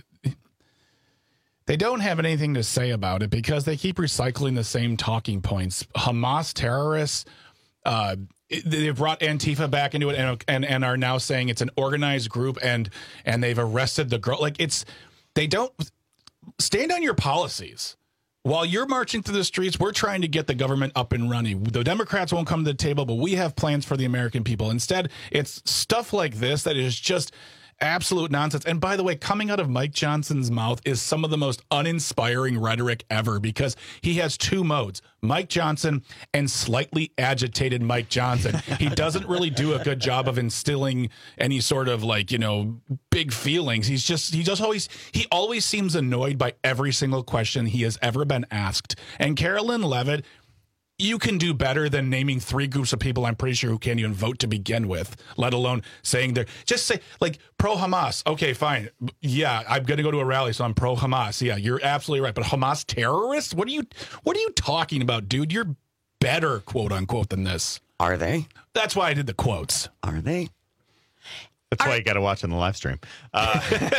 They don't have anything to say about it because they keep recycling the same talking points. Hamas terrorists, uh, they've brought Antifa back into it and, and and are now saying it's an organized group and and they've arrested the girl. Like it's, they don't stand on your policies. While you're marching through the streets, we're trying to get the government up and running. The Democrats won't come to the table, but we have plans for the American people. Instead, it's stuff like this that is just absolute nonsense. And by the way, coming out of Mike Johnson's mouth is some of the most uninspiring rhetoric ever because he has two modes, Mike Johnson and slightly agitated Mike Johnson. He doesn't really do a good job of instilling any sort of like, you know, big feelings. He's just, he just always, he always seems annoyed by every single question he has ever been asked. And Carolyn Levitt, you can do better than naming three groups of people I'm pretty sure who can't even vote to begin with, let alone saying they're just say like pro Hamas. Okay, fine. Yeah, I'm going to go to a rally, so I'm pro Hamas. Yeah, you're absolutely right. But Hamas terrorists? What are you what are you talking about, dude? You're better, quote unquote, than this. Are they? That's why I did the quotes. Are they? That's why you got to watch on the live stream. Uh,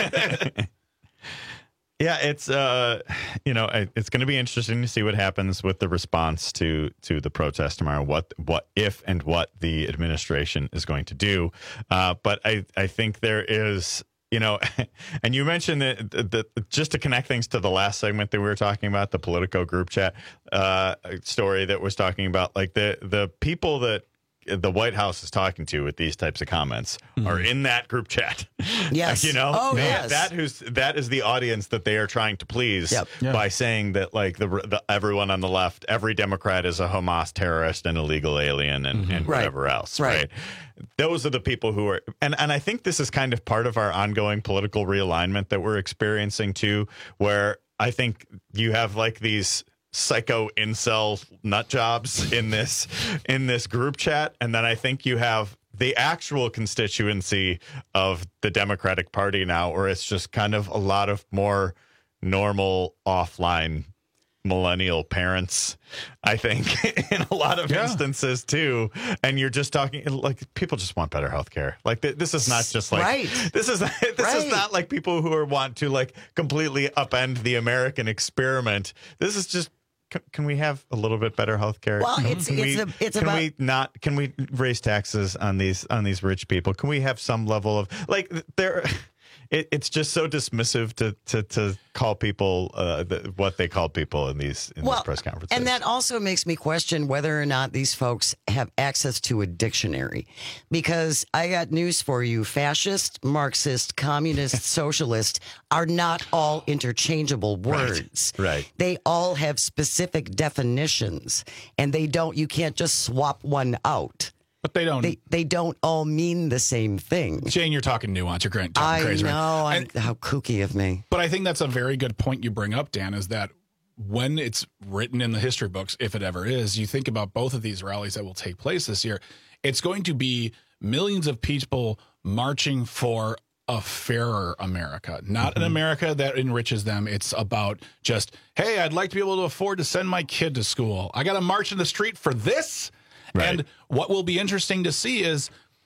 yeah, it's uh, you know, it's going to be interesting to see what happens with the response to to the protest tomorrow. What what if and what the administration is going to do. Uh, but I I think there is. You know, and you mentioned that, that just to connect things to the last segment that we were talking about, the Politico group chat uh, story that was talking about, like the the people that the White House is talking to with these types of comments mm-hmm. are in that group chat. Yes. You know, oh, they, yes. that who's that is the audience that they are trying to please yep. yeah. by saying that like the, the everyone on the left, every Democrat is a Hamas terrorist, an illegal alien, and, mm-hmm. and right. whatever else. Right. right. Those are the people who are, and, and I think this is kind of part of our ongoing political realignment that we're experiencing too, where I think you have like these psycho incel nut jobs in this in this group chat, and then I think you have the actual constituency of the Democratic Party now, where it's just kind of a lot of more normal offline millennial parents, I think, in a lot of yeah. instances too. And you're just talking like people just want better healthcare. Like th- this is not just like right. this is this right. is not like people who are want to like completely upend the American experiment. This is just can, can we have a little bit better healthcare? Well, it's can it's we, a, it's can about we not can we raise taxes on these on these rich people? Can we have some level of like there? It, it's just so dismissive to to, to call people uh, the, what they call people in these in well, these press conferences. And that also makes me question whether or not these folks have access to a dictionary. Because I got news for you. Fascist, Marxist, communist, socialist are not all interchangeable words. Right. right. They all have specific definitions. And they don't, you can't just swap one out. But they don't. They, they don't all mean the same thing. Jane, you're talking nuance. You're talking I crazy. know. Right? I'm, And, how kooky of me. but I think that's a very good point you bring up, Dan, is that when it's written in the history books, if it ever is, you think about both of these rallies that will take place this year, it's going to be millions of people marching for a fairer America, not mm-hmm. an America that enriches them. It's about just, hey, I'd like to be able to afford to send my kid to school. I got to march in the street for this. Right. And what will be interesting to see is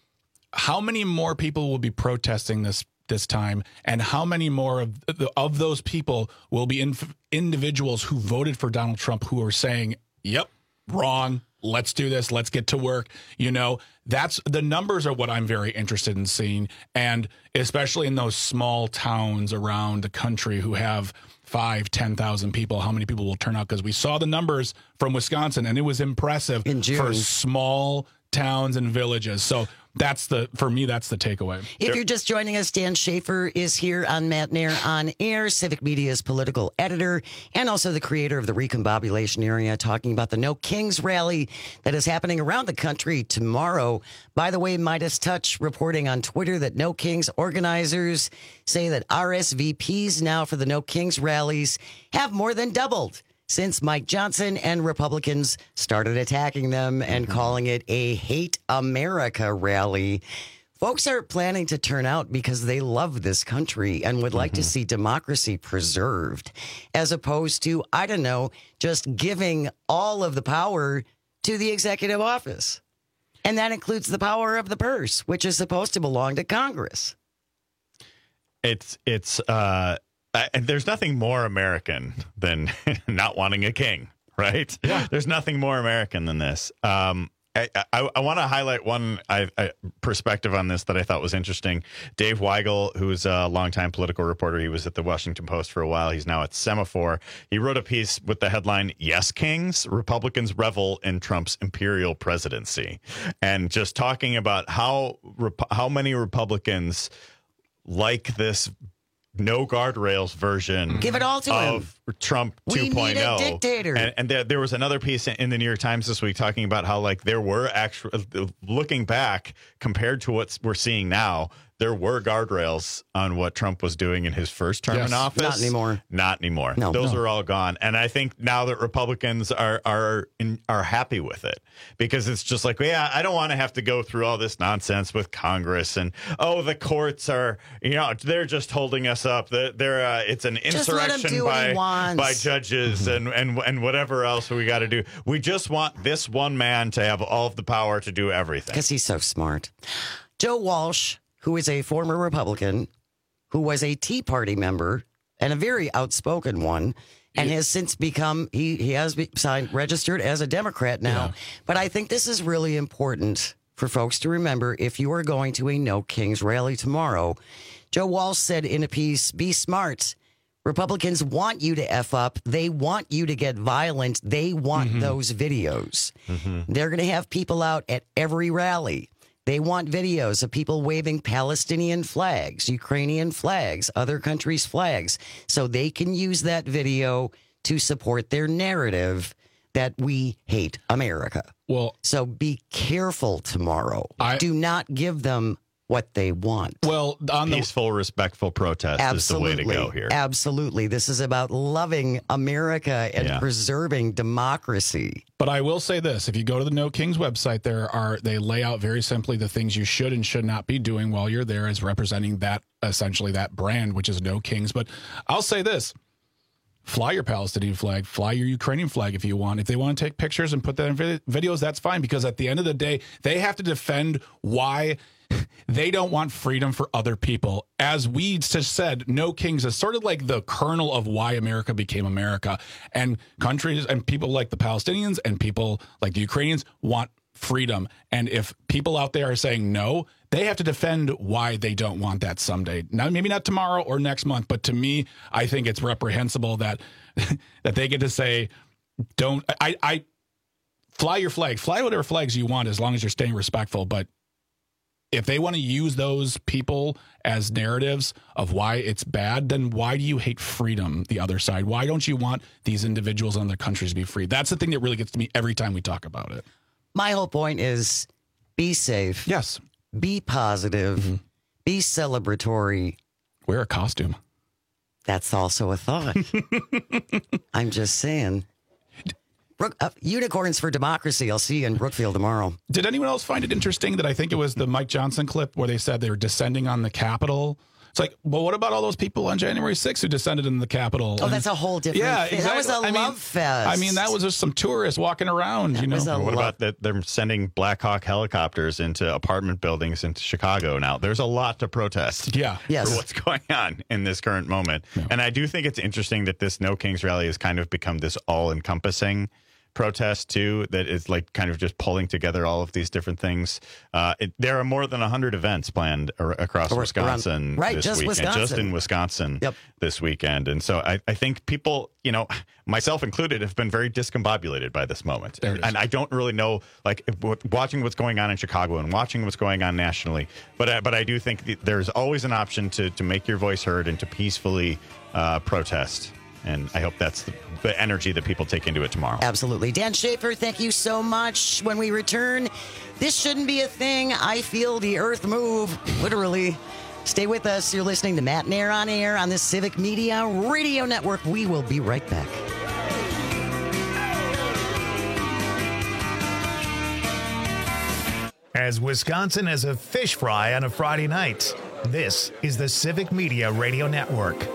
how many more people will be protesting this this time, and how many more of the, of those people will be in, individuals who voted for Donald Trump who are saying, "Yep, wrong. Let's do this. Let's get to work." You know, that's the numbers are what I'm very interested in seeing, and especially in those small towns around the country who have five, ten thousand people, how many people will turn out? Because we saw the numbers from Wisconsin, and it was impressive in June for small towns and villages. So That's the, for me, that's the takeaway. If you're just joining us, Dan Schaefer is here on Matt Nair on Air, Civic Media's political editor, and also the creator of the Recombobulation Area, talking about the No Kings rally that is happening around the country tomorrow. By the way, Midas Touch reporting on Twitter that No Kings organizers say that R S V Ps now for the No Kings rallies have more than doubled since Mike Johnson and Republicans started attacking them and calling it a Hate America rally. Folks are planning to turn out because they love this country and would like mm-hmm. to see democracy preserved, as opposed to, I don't know, just giving all of the power to the executive office. And that includes the power of the purse, which is supposed to belong to Congress. It's, it's, uh, Uh, and there's nothing more American than not wanting a king, right? Yeah. There's nothing more American than this. Um, I, I, I want to highlight one I, I, perspective on this that I thought was interesting. Dave Weigel, who's a longtime political reporter, he was at the Washington Post for a while. He's now at Semaphore. He wrote a piece with the headline, "Yes, Kings, Republicans revel in Trump's imperial presidency." And just talking about how how many Republicans like this no guardrails version Give it all to of him. Trump We 2.0. need a dictator. And, and there, there was another piece in the New York Times this week talking about how, like, there were actual, looking back compared to what we're seeing now, there were guardrails on what Trump was doing in his first term Yes. in office. Not anymore. Not anymore. No. Those No. are all gone. And I think now that Republicans are are in, are happy with it, because it's just like, yeah, I don't want to have to go through all this nonsense with Congress and, oh, the courts are, you know, they're just holding us up. They're, they're uh, it's an Just let him insurrection do what he by wants. by judges and and and whatever else we got to do. We just want this one man to have all of the power to do everything because he's so smart. Joe Walsh, who is a former Republican, who was a Tea Party member and a very outspoken one, and has since become, he, he has be signed, registered as a Democrat now. Yeah. But I think this is really important for folks to remember if you are going to a No Kings rally tomorrow. Joe Walsh said in a piece, "Be smart. Republicans want you to F up. They want you to get violent. They want mm-hmm. those videos. Mm-hmm. They're going to have people out at every rally. They want videos of people waving Palestinian flags, Ukrainian flags, other countries' flags, so they can use that video to support their narrative that we hate America." Well, so be careful tomorrow. I, Do not give them what they want. Well, on the peaceful, respectful protest absolutely, is the way to go here. Absolutely. This is about loving America and yeah. preserving democracy. But I will say this, if you go to the No Kings website, there are they lay out very simply the things you should and should not be doing while you're there as representing that, essentially that brand, which is No Kings. But I'll say this. Fly your Palestinian flag, fly your Ukrainian flag if you want. If they want to take pictures and put that in vid- videos, that's fine, because at the end of the day, they have to defend why they don't want freedom for other people. As we just said, No Kings is sort of like the kernel of why America became America. And countries and people like the Palestinians and people like the Ukrainians want freedom. And if people out there are saying no, they have to defend why they don't want that someday. Now, maybe not tomorrow or next month, but to me, I think it's reprehensible that that they get to say, don't, I, I fly your flag, fly whatever flags you want as long as you're staying respectful. But if they want to use those people as narratives of why it's bad, then why do you hate freedom, the other side? Why don't you want these individuals and other countries to be free? That's the thing that really gets to me every time we talk about it. My whole point is be safe. Yes. Be positive. Mm-hmm. Be celebratory. Wear a costume. That's also a thought. I'm just saying. Brook, uh, unicorns for democracy. I'll see you in Brookfield tomorrow. Did anyone else find it interesting that I think it was the Mike Johnson clip where they said they were descending on the Capitol? It's like, well, what about all those people on January sixth who descended in the Capitol? Oh, that's a whole different yeah, thing. Exactly. That was a I love mean, fest. I mean, that was just some tourists walking around, that you know. Was a what lo- about that? They're sending Black Hawk helicopters into apartment buildings into Chicago now. There's a lot to protest yeah. yes. for what's going on in this current moment. Yeah. And I do think it's interesting that this No Kings rally has kind of become this all-encompassing, protest too that is like kind of just pulling together all of these different things. Uh, it, there are more than one hundred events planned ar- across Or- Wisconsin around- right, this just weekend, Wisconsin. just in Wisconsin Yep. this weekend. And so I, I think people, you know, myself included, have been very discombobulated by this moment. There it is. And I don't really know, like, if, w- watching what's going on in Chicago and watching what's going on nationally. But I, but I do think that there's always an option to to make your voice heard and to peacefully uh, protest. And I hope that's the, the energy that people take into it tomorrow. Absolutely. Dan Schaefer, thank you so much. When we return, this shouldn't be a thing. I feel the earth move, literally. Stay with us. You're listening to Matt Nair on Air on the Civic Media Radio Network. We will be right back. As Wisconsin as a fish fry on a Friday night, this is the Civic Media Radio Network.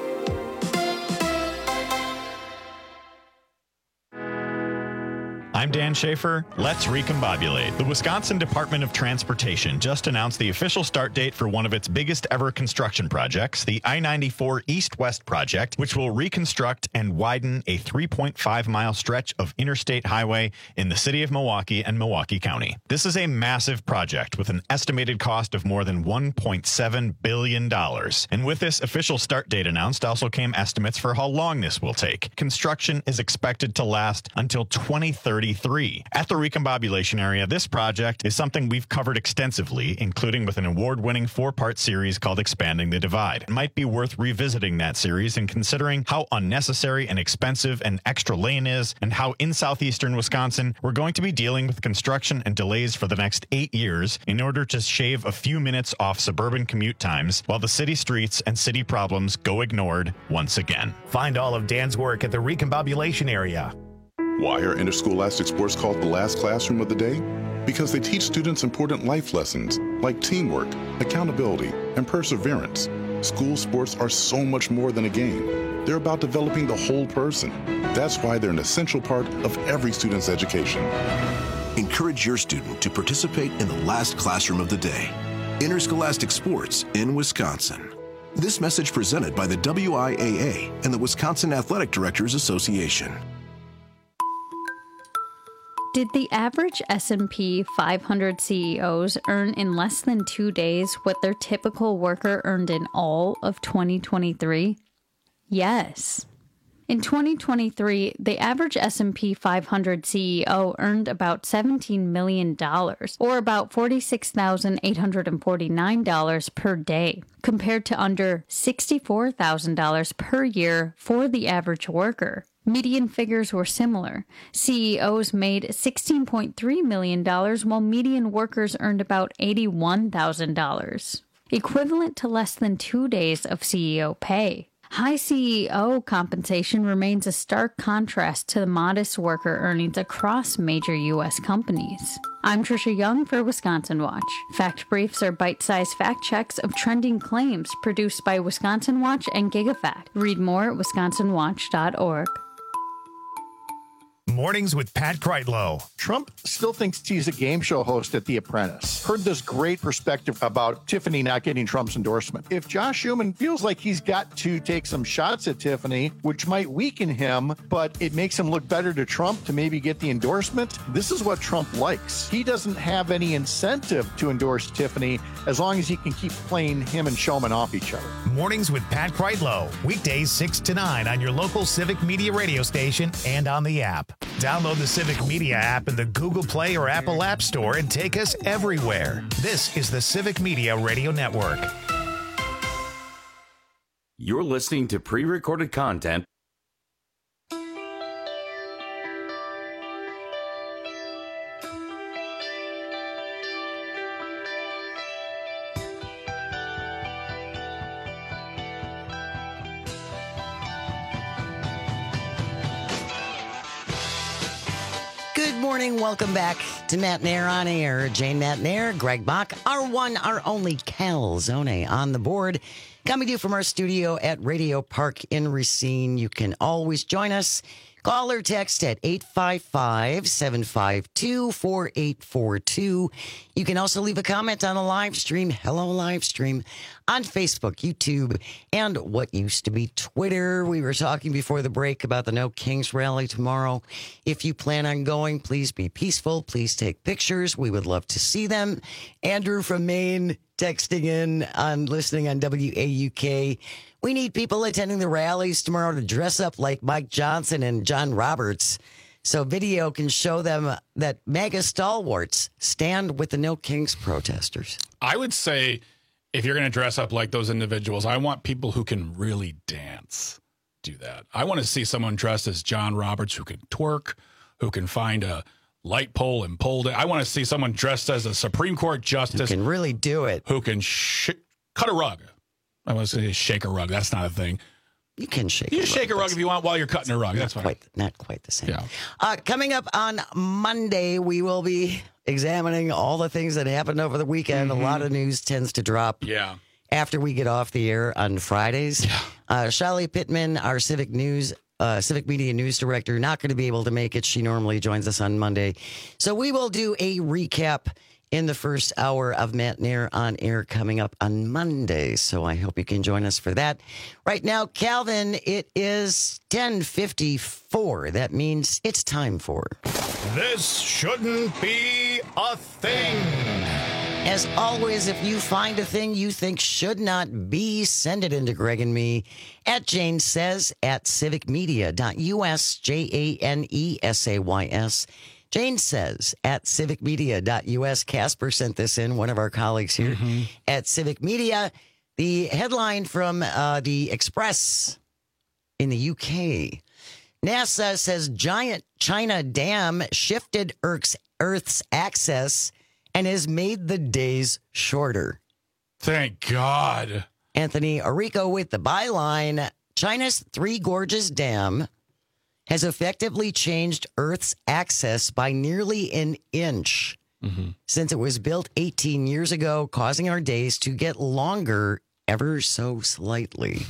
I'm Dan Schaefer. Let's recombobulate. The Wisconsin Department of Transportation just announced the official start date for one of its biggest ever construction projects, the I ninety-four East-West project, which will reconstruct and widen a three point five mile stretch of interstate highway in the city of Milwaukee and Milwaukee County. This is a massive project with an estimated cost of more than one point seven billion dollars. And with this official start date announced also came estimates for how long this will take. Construction is expected to last until twenty thirty-three. At the recombobulation area, this project is something we've covered extensively, including with an award-winning four-part series called Expanding the Divide. It might be worth revisiting that series and considering how unnecessary and expensive an extra lane is, and how in southeastern Wisconsin we're going to be dealing with construction and delays for the next eight years in order to shave a few minutes off suburban commute times while the city streets and city problems go ignored once again. Find all of Dan's work at the recombobulation area. Why are interscholastic sports called the last classroom of the day? Because they teach students important life lessons like teamwork, accountability, and perseverance. School sports are so much more than a game. They're about developing the whole person. That's why they're an essential part of every student's education. Encourage your student to participate in the last classroom of the day. Interscholastic sports in Wisconsin. This message presented by the W I A A and the Wisconsin Athletic Directors Association. Did the average S and P five hundred C E Os earn in less than two days what their typical worker earned in all of twenty twenty-three? Yes. In twenty twenty-three, the average S and P five hundred C E O earned about seventeen million dollars, or about forty-six thousand eight hundred forty-nine dollars per day, compared to under sixty-four thousand dollars per year for the average worker. Median figures were similar. C E Os made sixteen point three million dollars, while median workers earned about eighty-one thousand dollars, equivalent to less than two days of C E O pay. High C E O compensation remains a stark contrast to the modest worker earnings across major U S companies. I'm Trisha Young for Wisconsin Watch. Fact Briefs are bite-sized fact checks of trending claims produced by Wisconsin Watch and GigaFact. Read more at wisconsin watch dot org. Mornings with Pat Kreitlow. Trump still thinks he's a game show host at The Apprentice. Heard this great perspective about Tiffany not getting Trump's endorsement. If Josh Schuman feels like he's got to take some shots at Tiffany, which might weaken him, but it makes him look better to Trump to maybe get the endorsement, this is what Trump likes. He doesn't have any incentive to endorse Tiffany as long as he can keep playing him and Showman off each other. Mornings with Pat Kreitlow. Weekdays six to nine on your local Civic Media radio station and on the app. Download the Civic Media app in the Google Play or Apple App Store and take us everywhere. This is the Civic Media Radio Network. You're listening to pre-recorded content. Good morning. Welcome back to Matt Nair on Air. Jane Matt Nair, Greg Bach, our one, our only Calzone on the board. Coming to you from our studio at Radio Park in Racine. You can always join us. Call or text at eight five five, seven five two, four eight four two. You can also leave a comment on the live stream. Hello, live stream on Facebook, YouTube, and what used to be Twitter. We were talking before the break about the No Kings rally tomorrow. If you plan on going, please be peaceful. Please take pictures. We would love to see them. Andrew from Maine texting in on listening on W A U K. We need people attending the rallies tomorrow to dress up like Mike Johnson and John Roberts, so video can show them that MAGA stalwarts stand with the No Kings protesters. I would say if you're going to dress up like those individuals, I want people who can really dance do that. I want to see someone dressed as John Roberts who can twerk, who can find a light pole and pull it. I want to see someone dressed as a Supreme Court justice. Who can really do it. Who can sh- cut a rug. I want to say shake a rug. That's not a thing. You can shake. You a shake rug, a rug if you want while you're cutting a rug. That's not fine. Quite, not quite the same. Yeah. Uh, coming up on Monday, we will be examining all the things that happened over the weekend. Mm-hmm. A lot of news tends to drop. Yeah. After we get off the air on Fridays. Yeah. Uh, Shali Pittman, our Civic News, uh, Civic Media News Director, not going to be able to make it. She normally joins us on Monday. So we will do a recap in the first hour of Matt Nair on air coming up on Monday. So I hope you can join us for that. Right now, Calvin, it is ten fifty-four. That means it's time for... This shouldn't be a thing. As always, if you find a thing you think should not be, send it into Greg and me at Jane Says at civic media dot U S, J A N E S A Y S. Jane Says at civic media dot U S. Casper sent this in, one of our colleagues here mm-hmm. at Civic Media. The headline from uh, the Express in the U K. NASA says giant China dam shifted Earth's, Earth's axis and has made the days shorter. Thank God. Anthony Arico with the byline, China's Three Gorges Dam has effectively changed Earth's axis by nearly an inch mm-hmm. since it was built eighteen years ago, causing our days to get longer ever so slightly.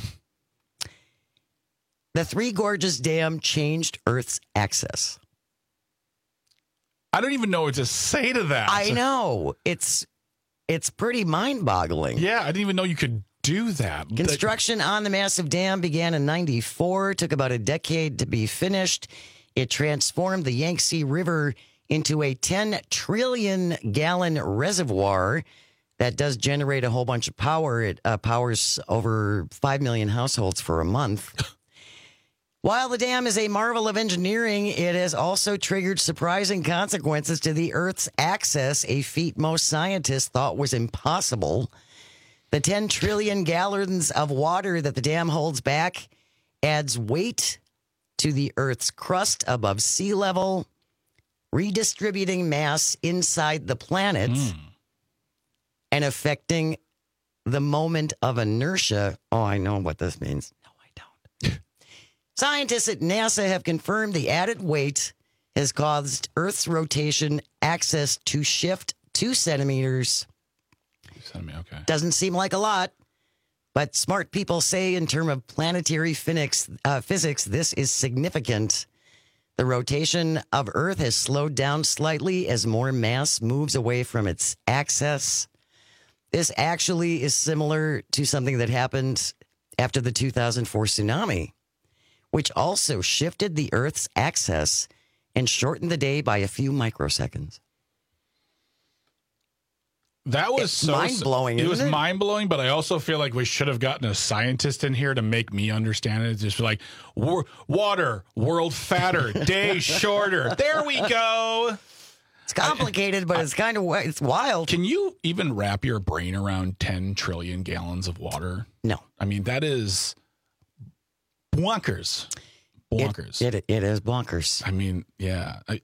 The Three Gorges Dam changed Earth's axis. I don't even know what to say to that. I know. It's it's pretty mind-boggling. Yeah, I didn't even know you could do that. Construction on the massive dam began in ninety-four, took about a decade to be finished. It transformed the Yangtze River into a ten trillion gallon reservoir that does generate a whole bunch of power. It uh, powers over five million households for a month. While the dam is a marvel of engineering, it has also triggered surprising consequences to the Earth's axis, a feat most scientists thought was impossible. The ten trillion gallons of water that the dam holds back adds weight to the Earth's crust above sea level, redistributing mass inside the planet mm. and affecting the moment of inertia. Oh, I know what this means. No, I don't. Scientists at NASA have confirmed the added weight has caused Earth's rotation axis to shift two centimeters. Okay. Doesn't seem like a lot, but smart people say in terms of planetary physics, uh, physics, this is significant. The rotation of Earth has slowed down slightly as more mass moves away from its axis. This actually is similar to something that happened after the two thousand four tsunami, which also shifted the Earth's axis and shortened the day by a few microseconds. That was it's so mind-blowing. It was it? mind-blowing, but I also feel like we should have gotten a scientist in here to make me understand it. Just like, water, world fatter, day shorter. There we go. It's complicated, but it's kind of it's wild. Can you even wrap your brain around ten trillion gallons of water? No. I mean, that is bonkers. Bonkers. It, it, it is bonkers. I mean, yeah. I,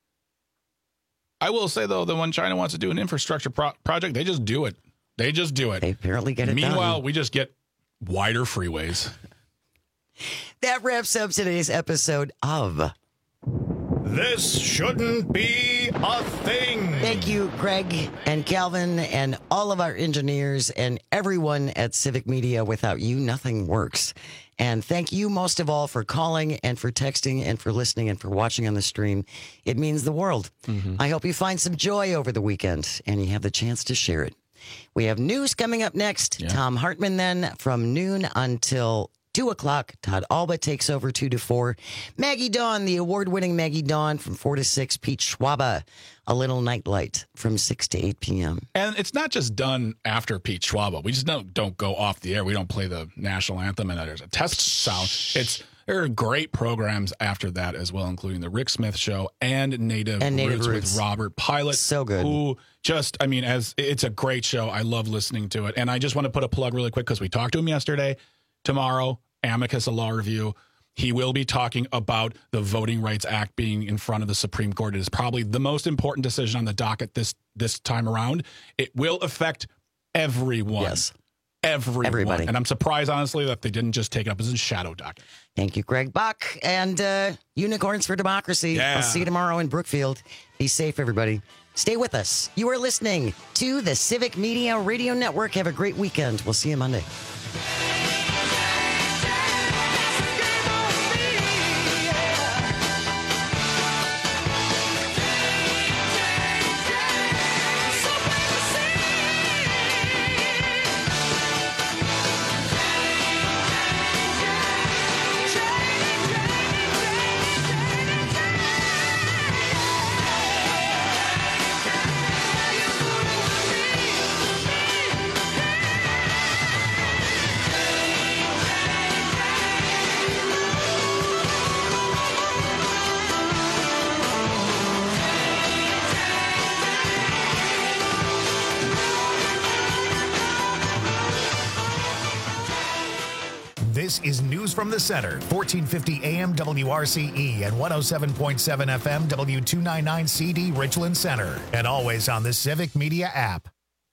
I will say, though, that when China wants to do an infrastructure pro- project, they just do it. They just do it. They apparently get it Meanwhile, done. we just get wider freeways. That wraps up today's episode of This Shouldn't Be a Thing. Thank you, Greg and Calvin and all of our engineers and everyone at Civic Media. Without you, nothing works. And thank you most of all for calling and for texting and for listening and for watching on the stream. It means the world. Mm-hmm. I hope you find some joy over the weekend and you have the chance to share it. We have news coming up next. Yeah. Tom Hartman then from noon until two o'clock. Todd Alba takes over two to four. Maggie Dawn, the award-winning Maggie Dawn from four to six. Pete Schwaba, A Little Nightlight from six to eight p.m. And it's not just done after Pete Schwaba. We just don't, don't go off the air. We don't play the national anthem and there's a test sound. It's There are great programs after that as well, including the Rick Smith Show and Native, and Native Roots, Roots with Robert Pilot. So good. Who just, I mean, as it's a great show. I love listening to it. And I just want to put a plug really quick because we talked to him yesterday. Tomorrow, Amicus, a law review. He will be talking about the Voting Rights Act being in front of the Supreme Court. It is probably the most important decision on the docket this this time around. It will affect everyone. Yes. Everyone. Everybody. And I'm surprised, honestly, that they didn't just take it up as a shadow docket. Thank you, Greg Buck. And uh, Unicorns for Democracy. Yeah. I'll see you tomorrow in Brookfield. Be safe, everybody. Stay with us. You are listening to the Civic Media Radio Network. Have a great weekend. We'll see you Monday. This is News from the Center, fourteen fifty A M W R C E and one oh seven point seven F M W two ninety-nine C D Richland Center, and always on the Civic Media app.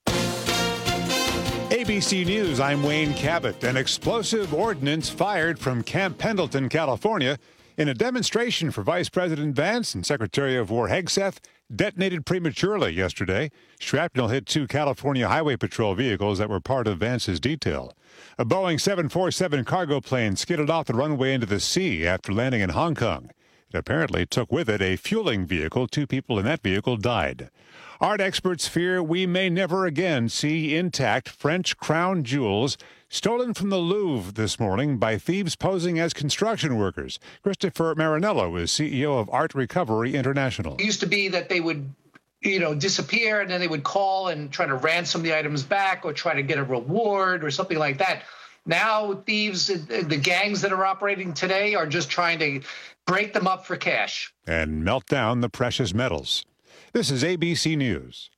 A B C News, I'm Wayne Cabot. An explosive ordnance fired from Camp Pendleton, California, in a demonstration for Vice President Vance and Secretary of War Hegseth detonated prematurely yesterday. Shrapnel hit two California Highway Patrol vehicles that were part of Vance's detail. A Boeing seven forty-seven cargo plane skidded off the runway into the sea after landing in Hong Kong. It apparently took with it a fueling vehicle. Two people in that vehicle died. Art experts fear we may never again see intact French crown jewels stolen from the Louvre this morning by thieves posing as construction workers. Christopher Marinello is C E O of Art Recovery International. It used to be that they would, you know, disappear and then they would call and try to ransom the items back or try to get a reward or something like that. Now thieves, the gangs that are operating today are just trying to break them up for cash. And melt down the precious metals. This is A B C News.